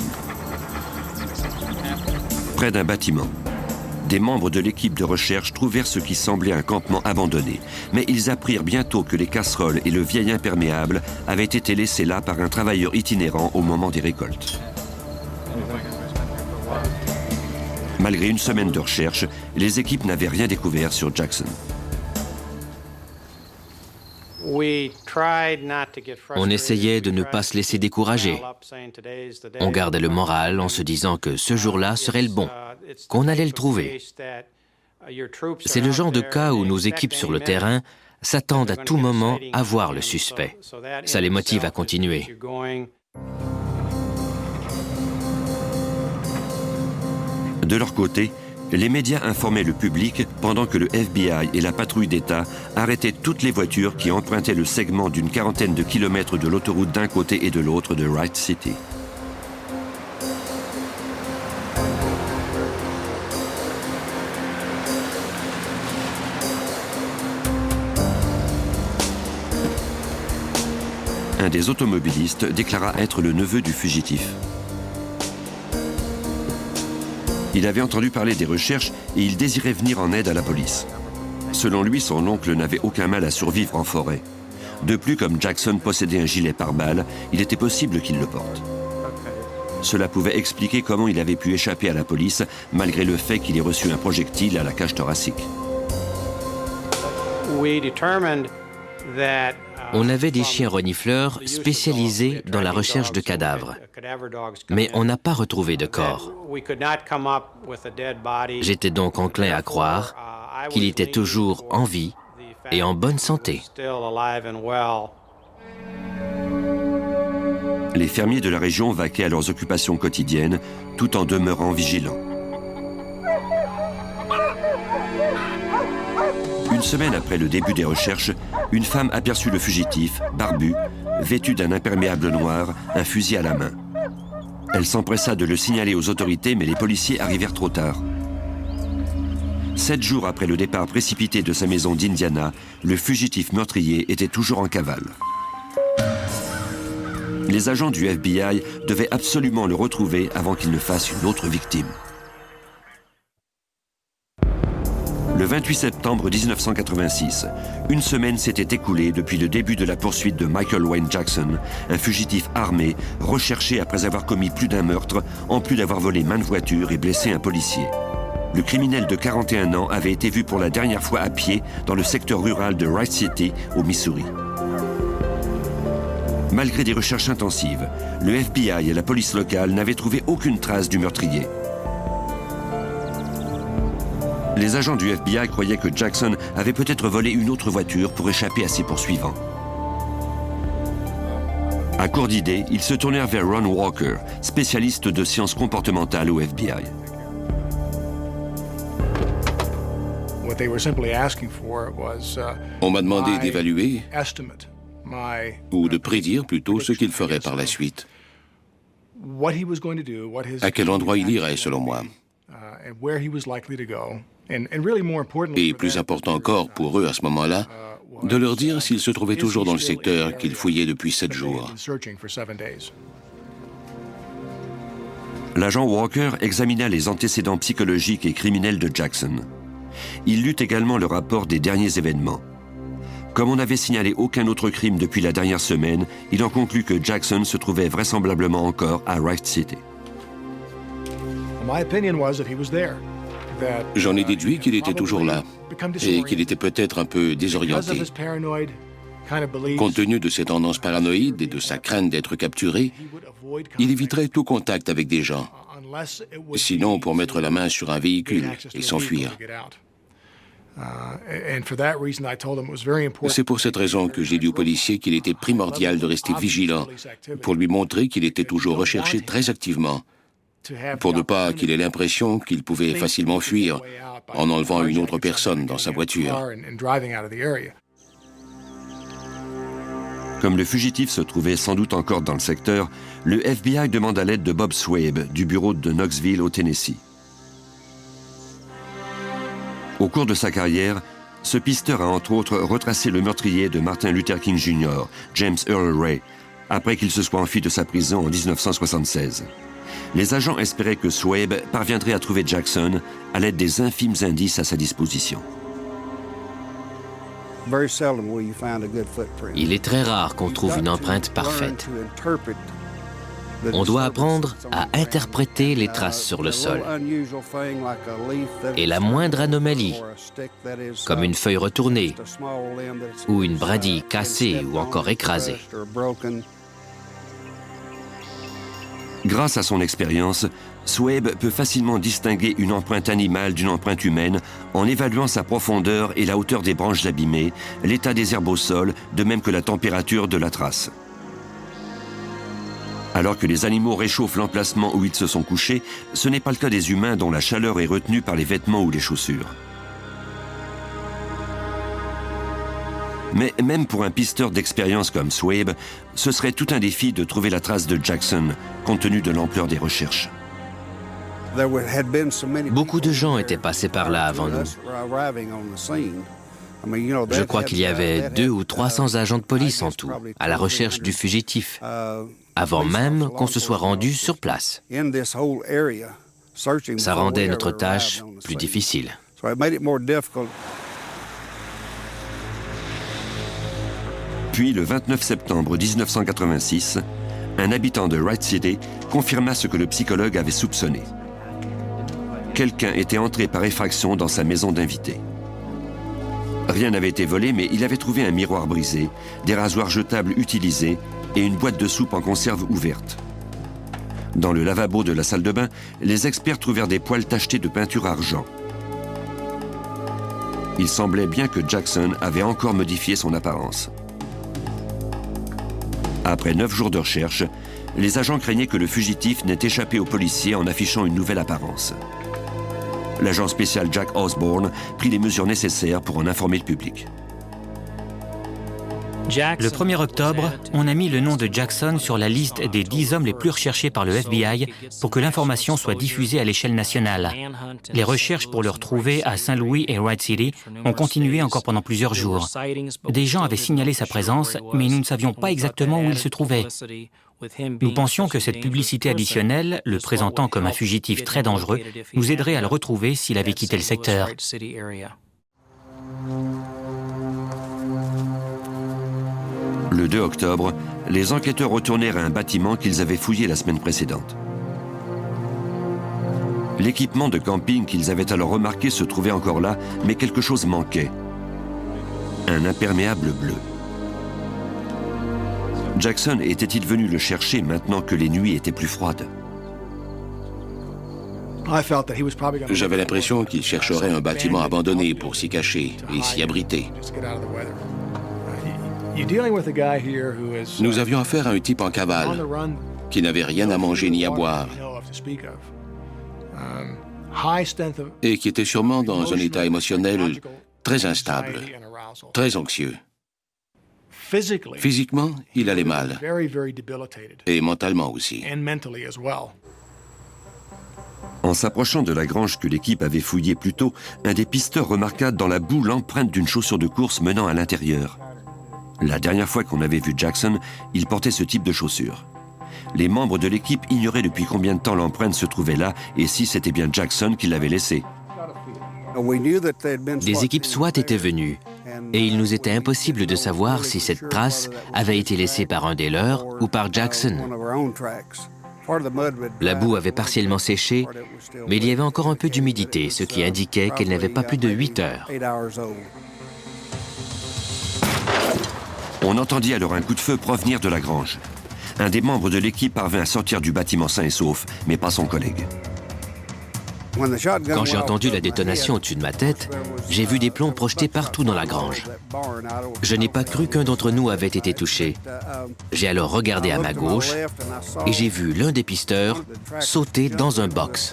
Près d'un bâtiment, des membres de l'équipe de recherche trouvèrent ce qui semblait un campement abandonné, mais ils apprirent bientôt que les casseroles et le vieil imperméable avaient été laissés là par un travailleur itinérant au moment des récoltes. Malgré une semaine de recherche, les équipes n'avaient rien découvert sur Jackson. On essayait de ne pas se laisser décourager. On gardait le moral en se disant que ce jour-là serait le bon, qu'on allait le trouver. C'est le genre de cas où nos équipes sur le terrain s'attendent à tout moment à voir le suspect. Ça les motive à continuer. De leur côté, les médias informaient le public pendant que le F B I et la patrouille d'État arrêtaient toutes les voitures qui empruntaient le segment d'une quarantaine de kilomètres de l'autoroute d'un côté et de l'autre de Wright City. Un des automobilistes déclara être le neveu du fugitif. Il avait entendu parler des recherches et il désirait venir en aide à la police. Selon lui, son oncle n'avait aucun mal à survivre en forêt. De plus, comme Jackson possédait un gilet pare-balles, il était possible qu'il le porte. Cela pouvait expliquer comment il avait pu échapper à la police, malgré le fait qu'il ait reçu un projectile à la cage thoracique. On avait des chiens renifleurs spécialisés dans la recherche de cadavres, mais on n'a pas retrouvé de corps. J'étais donc enclin à croire qu'il était toujours en vie et en bonne santé. Les fermiers de la région vaquaient à leurs occupations quotidiennes, tout en demeurant vigilants. Une semaine après le début des recherches, une femme aperçut le fugitif, barbu, vêtu d'un imperméable noir, un fusil à la main. Elle s'empressa de le signaler aux autorités, mais les policiers arrivèrent trop tard. Sept jours après le départ précipité de sa maison d'Indiana, le fugitif meurtrier était toujours en cavale. Les agents du F B I devaient absolument le retrouver avant qu'il ne fasse une autre victime. Le vingt-huit septembre mille neuf cent quatre-vingt-six, une semaine s'était écoulée depuis le début de la poursuite de Michael Wayne Jackson, un fugitif armé, recherché après avoir commis plus d'un meurtre, en plus d'avoir volé maintes voitures et blessé un policier. Le criminel de quarante et un ans avait été vu pour la dernière fois à pied dans le secteur rural de Wright City, au Missouri. Malgré des recherches intensives, le F B I et la police locale n'avaient trouvé aucune trace du meurtrier. Les agents du F B I croyaient que Jackson avait peut-être volé une autre voiture pour échapper à ses poursuivants. À court d'idées, ils se tournèrent vers Ron Walker, spécialiste de sciences comportementales au F B I. On m'a demandé d'évaluer ou de prédire plutôt ce qu'il ferait par la suite. À quel endroit il irait, selon moi. Et plus important encore pour eux à ce moment-là, de leur dire s'il se trouvait toujours dans le secteur qu'ils fouillaient depuis sept jours. L'agent Walker examina les antécédents psychologiques et criminels de Jackson. Il lut également le rapport des derniers événements. Comme on n'avait signalé aucun autre crime depuis la dernière semaine, il en conclut que Jackson se trouvait vraisemblablement encore à Wright City. J'en ai déduit qu'il était toujours là et qu'il était peut-être un peu désorienté. Compte tenu de ses tendances paranoïdes et de sa crainte d'être capturé, il éviterait tout contact avec des gens, sinon pour mettre la main sur un véhicule et s'enfuir. C'est pour cette raison que j'ai dit au policier qu'il était primordial de rester vigilant pour lui montrer qu'il était toujours recherché très activement, pour ne pas qu'il ait l'impression qu'il pouvait facilement fuir en enlevant une autre personne dans sa voiture. Comme le fugitif se trouvait sans doute encore dans le secteur, le F B I demanda l'aide de Bob Swabe du bureau de Knoxville au Tennessee. Au cours de sa carrière, ce pisteur a entre autres retracé le meurtrier de Martin Luther King Junior, James Earl Ray, après qu'il se soit enfui de sa prison en mille neuf cent soixante-seize. Les agents espéraient que Swabe parviendrait à trouver Jackson à l'aide des infimes indices à sa disposition. Il est très rare qu'on trouve une empreinte parfaite. On doit apprendre à interpréter les traces sur le sol. Et la moindre anomalie, comme une feuille retournée, ou une brindille cassée ou encore écrasée. Grâce à son expérience, Swabe peut facilement distinguer une empreinte animale d'une empreinte humaine en évaluant sa profondeur et la hauteur des branches abîmées, l'état des herbes au sol, de même que la température de la trace. Alors que les animaux réchauffent l'emplacement où ils se sont couchés, ce n'est pas le cas des humains dont la chaleur est retenue par les vêtements ou les chaussures. Mais même pour un pisteur d'expérience comme Swabe, ce serait tout un défi de trouver la trace de Jackson, compte tenu de l'ampleur des recherches. Beaucoup de gens étaient passés par là avant nous. Je crois qu'il y avait deux ou trois cents agents de police en tout, à la recherche du fugitif, avant même qu'on se soit rendu sur place. Ça rendait notre tâche plus difficile. Puis, le vingt-neuf septembre mille neuf cent quatre-vingt-six, un habitant de Wright City confirma ce que le psychologue avait soupçonné. Quelqu'un était entré par effraction dans sa maison d'invité. Rien n'avait été volé, mais il avait trouvé un miroir brisé, des rasoirs jetables utilisés et une boîte de soupe en conserve ouverte. Dans le lavabo de la salle de bain, les experts trouvèrent des poils tachetés de peinture argent. Il semblait bien que Jackson avait encore modifié son apparence. Après neuf jours de recherche, les agents craignaient que le fugitif n'ait échappé aux policiers en affichant une nouvelle apparence. L'agent spécial Jack Osborne prit les mesures nécessaires pour en informer le public. Le premier octobre, on a mis le nom de Jackson sur la liste des dix hommes les plus recherchés par le F B I pour que l'information soit diffusée à l'échelle nationale. Les recherches pour le retrouver à Saint-Louis et Wright City ont continué encore pendant plusieurs jours. Des gens avaient signalé sa présence, mais nous ne savions pas exactement où il se trouvait. Nous pensions que cette publicité additionnelle, le présentant comme un fugitif très dangereux, nous aiderait à le retrouver s'il avait quitté le secteur. Le deux octobre, les enquêteurs retournèrent à un bâtiment qu'ils avaient fouillé la semaine précédente. L'équipement de camping qu'ils avaient alors remarqué se trouvait encore là, mais quelque chose manquait. Un imperméable bleu. Jackson était-il venu le chercher maintenant que les nuits étaient plus froides? J'avais l'impression qu'il chercherait un bâtiment abandonné pour s'y cacher et s'y abriter. Nous avions affaire à un type en cavale qui n'avait rien à manger ni à boire et qui était sûrement dans un état émotionnel très instable, très anxieux. Physiquement, il allait mal, et mentalement aussi. En s'approchant de la grange que l'équipe avait fouillée plus tôt, un des pisteurs remarqua dans la boue l'empreinte d'une chaussure de course menant à l'intérieur. La dernière fois qu'on avait vu Jackson, il portait ce type de chaussures. Les membres de l'équipe ignoraient depuis combien de temps l'empreinte se trouvait là et si c'était bien Jackson qui l'avait laissée. Des équipes SWAT étaient venues et il nous était impossible de savoir si cette trace avait été laissée par un des leurs ou par Jackson. La boue avait partiellement séché, mais il y avait encore un peu d'humidité, ce qui indiquait qu'elle n'avait pas plus de huit heures. On entendit alors un coup de feu provenir de la grange. Un des membres de l'équipe parvint à sortir du bâtiment sain et sauf, mais pas son collègue. Quand j'ai entendu la détonation au-dessus de ma tête, j'ai vu des plombs projetés partout dans la grange. Je n'ai pas cru qu'un d'entre nous avait été touché. J'ai alors regardé à ma gauche et j'ai vu l'un des pisteurs sauter dans un box.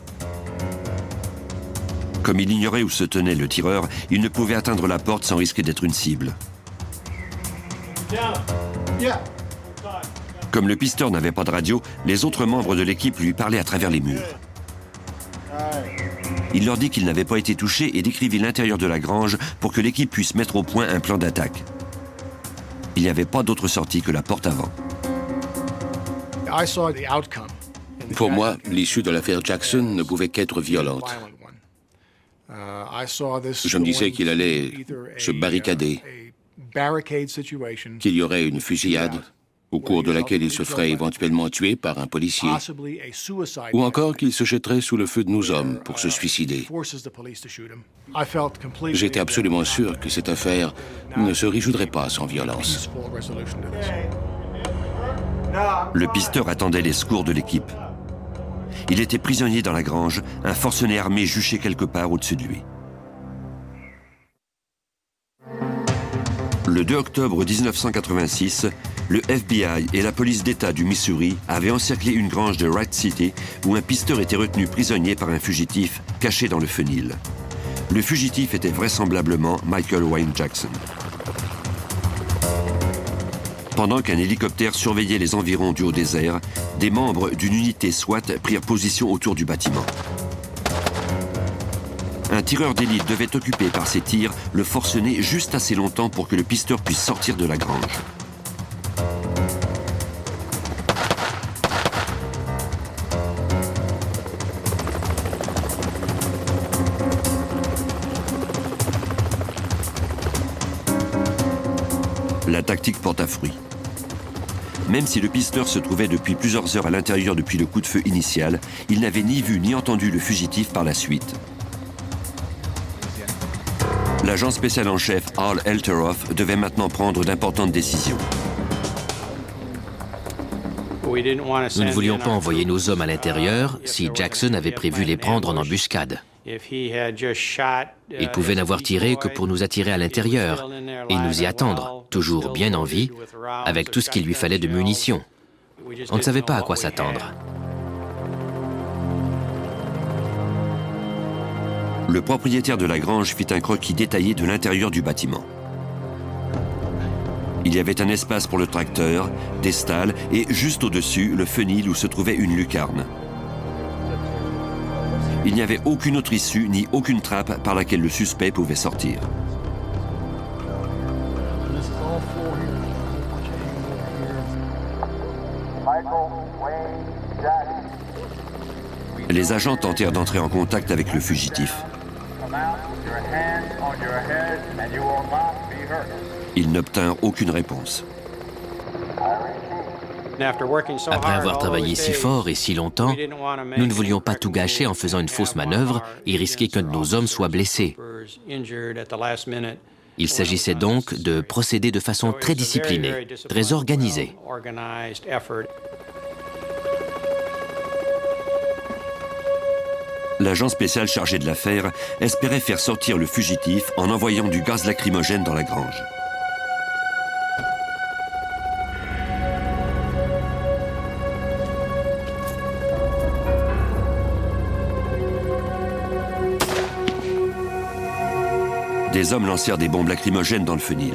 Comme il ignorait où se tenait le tireur, il ne pouvait atteindre la porte sans risquer d'être une cible. Comme le pisteur n'avait pas de radio, les autres membres de l'équipe lui parlaient à travers les murs. Il leur dit qu'il n'avait pas été touché et décrivit l'intérieur de la grange pour que l'équipe puisse mettre au point un plan d'attaque. Il n'y avait pas d'autre sortie que la porte avant. Pour moi, l'issue de l'affaire Jackson ne pouvait qu'être violente. Je me disais qu'il allait se barricader, qu'il y aurait une fusillade, au cours de laquelle il se ferait éventuellement tuer par un policier, ou encore qu'il se jetterait sous le feu de nos hommes pour se suicider. J'étais absolument sûr que cette affaire ne se résoudrait pas sans violence. Le pisteur attendait les secours de l'équipe. Il était prisonnier dans la grange, un forcené armé juché quelque part au-dessus de lui. Le deux octobre mille neuf cent quatre-vingt-six, le F B I et la police d'État du Missouri avaient encerclé une grange de Wright City où un pisteur était retenu prisonnier par un fugitif caché dans le fenil. Le fugitif était vraisemblablement Michael Wayne Jackson. Pendant qu'un hélicoptère surveillait les environs du haut désert, des membres d'une unité SWAT prirent position autour du bâtiment. Un tireur d'élite devait occuper par ses tirs le forcené juste assez longtemps pour que le pisteur puisse sortir de la grange. La tactique porta fruit. Même si le pisteur se trouvait depuis plusieurs heures à l'intérieur depuis le coup de feu initial, il n'avait ni vu ni entendu le fugitif par la suite. L'agent spécial en chef, Al Elteroff, devait maintenant prendre d'importantes décisions. Nous ne voulions pas envoyer nos hommes à l'intérieur si Jackson avait prévu les prendre en embuscade. Il pouvait n'avoir tiré que pour nous attirer à l'intérieur et nous y attendre, toujours bien en vie, avec tout ce qu'il lui fallait de munitions. On ne savait pas à quoi s'attendre. Le propriétaire de la grange fit un croquis détaillé de l'intérieur du bâtiment. Il y avait un espace pour le tracteur, des stalles et juste au-dessus, le fenil où se trouvait une lucarne. Il n'y avait aucune autre issue ni aucune trappe par laquelle le suspect pouvait sortir. Les agents tentèrent d'entrer en contact avec le fugitif. Ils n'obtinrent aucune réponse. Après avoir travaillé si fort et si longtemps, nous ne voulions pas tout gâcher en faisant une fausse manœuvre et risquer qu'un de nos hommes soit blessé. Il s'agissait donc de procéder de façon très disciplinée, très organisée. L'agent spécial chargé de l'affaire espérait faire sortir le fugitif en envoyant du gaz lacrymogène dans la grange. Des hommes lancèrent des bombes lacrymogènes dans le fenil.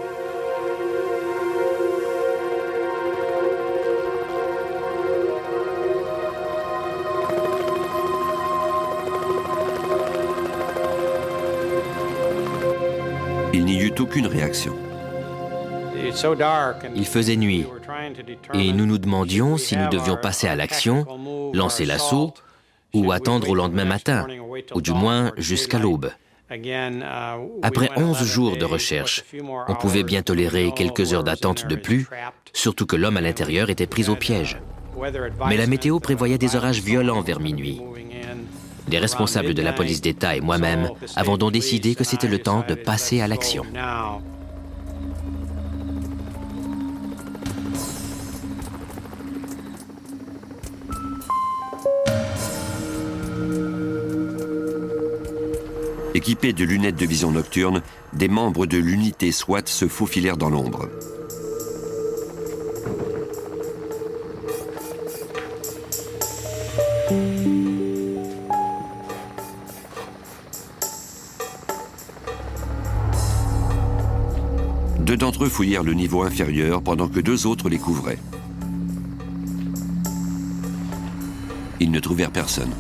Il n'y eut aucune réaction. Il faisait nuit et nous nous demandions si nous devions passer à l'action, lancer l'assaut ou attendre au lendemain matin, ou du moins jusqu'à l'aube. Après onze jours de recherche, on pouvait bien tolérer quelques heures d'attente de plus, surtout que l'homme à l'intérieur était pris au piège. Mais la météo prévoyait des orages violents vers minuit. Les responsables de la police d'État et moi-même avons donc décidé que c'était le temps de passer à l'action. Équipés de lunettes de vision nocturne, des membres de l'unité SWAT se faufilèrent dans l'ombre. Deux d'entre eux fouillèrent le niveau inférieur pendant que deux autres les couvraient. Ils ne trouvèrent personne.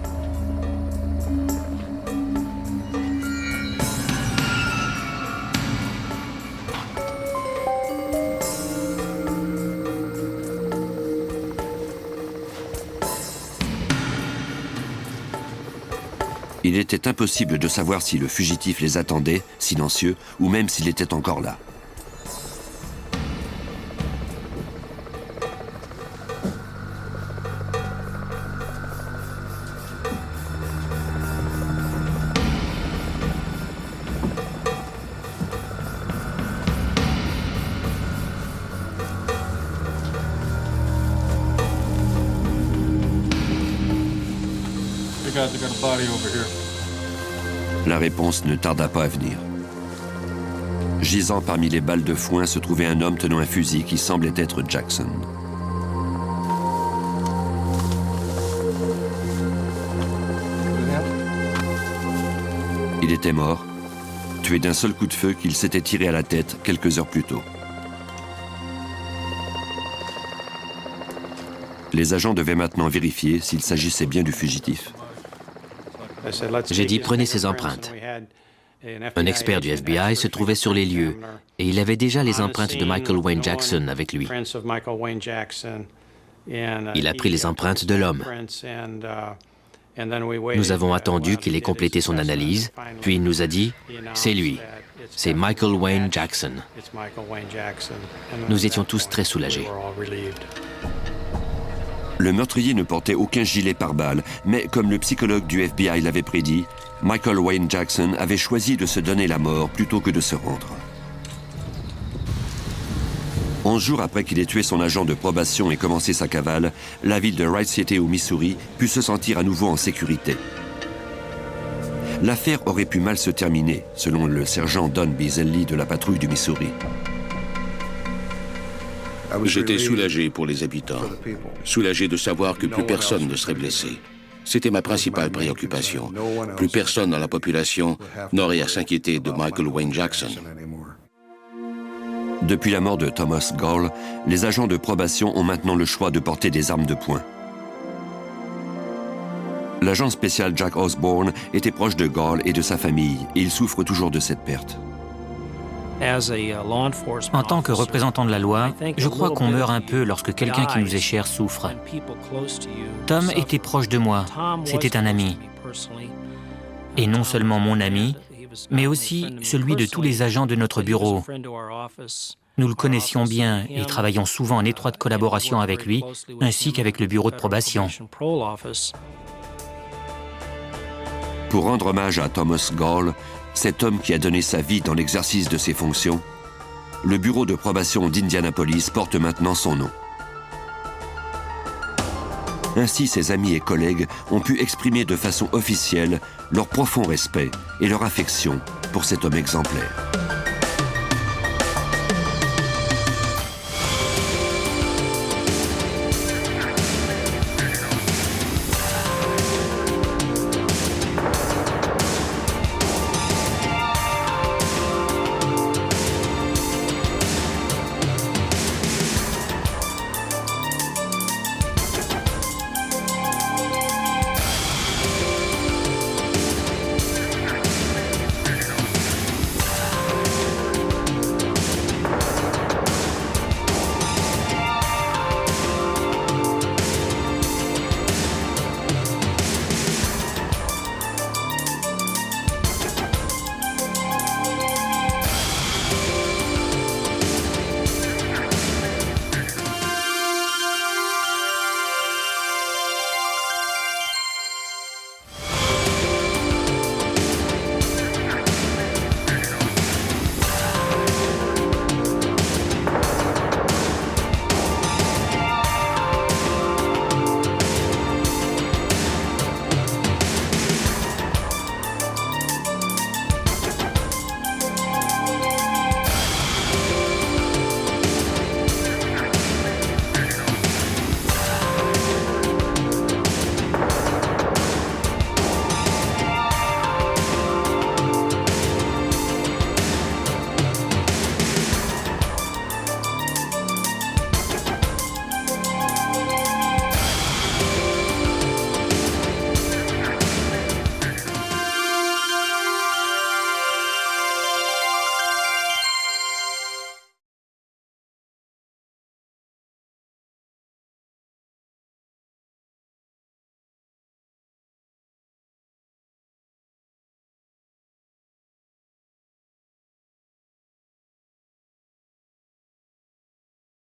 Il était impossible de savoir si le fugitif les attendait, silencieux, ou même s'il était encore là. La réponse ne tarda pas à venir. Gisant parmi les balles de foin se trouvait un homme tenant un fusil qui semblait être Jackson. Il était mort, tué d'un seul coup de feu qu'il s'était tiré à la tête quelques heures plus tôt. Les agents devaient maintenant vérifier s'il s'agissait bien du fugitif. J'ai dit, prenez ces empreintes. Un expert du F B I se trouvait sur les lieux et il avait déjà les empreintes de Michael Wayne Jackson avec lui. Il a pris les empreintes de l'homme. Nous avons attendu qu'il ait complété son analyse, puis il nous a dit, c'est lui, c'est Michael Wayne Jackson. Nous étions tous très soulagés. Le meurtrier ne portait aucun gilet pare-balles, mais comme le psychologue du F B I l'avait prédit, Michael Wayne Jackson avait choisi de se donner la mort plutôt que de se rendre. Onze jours après qu'il ait tué son agent de probation et commencé sa cavale, la ville de Wright City au Missouri put se sentir à nouveau en sécurité. L'affaire aurait pu mal se terminer, selon le sergent Don Bizelli de la patrouille du Missouri. J'étais soulagé pour les habitants, soulagé de savoir que plus personne ne serait blessé. C'était ma principale préoccupation. Plus personne dans la population n'aurait à s'inquiéter de Michael Wayne Jackson. Depuis la mort de Thomas Gall, les agents de probation ont maintenant le choix de porter des armes de poing. L'agent spécial Jack Osborne était proche de Gall et de sa famille, et il souffre toujours de cette perte. En tant que représentant de la loi, je crois qu'on meurt un peu lorsque quelqu'un qui nous est cher souffre. Tom était proche de moi, c'était un ami. Et non seulement mon ami, mais aussi celui de tous les agents de notre bureau. Nous le connaissions bien et travaillions souvent en étroite collaboration avec lui, ainsi qu'avec le bureau de probation. Pour rendre hommage à Thomas Gall, cet homme qui a donné sa vie dans l'exercice de ses fonctions, le bureau de probation d'Indianapolis porte maintenant son nom. Ainsi, ses amis et collègues ont pu exprimer de façon officielle leur profond respect et leur affection pour cet homme exemplaire.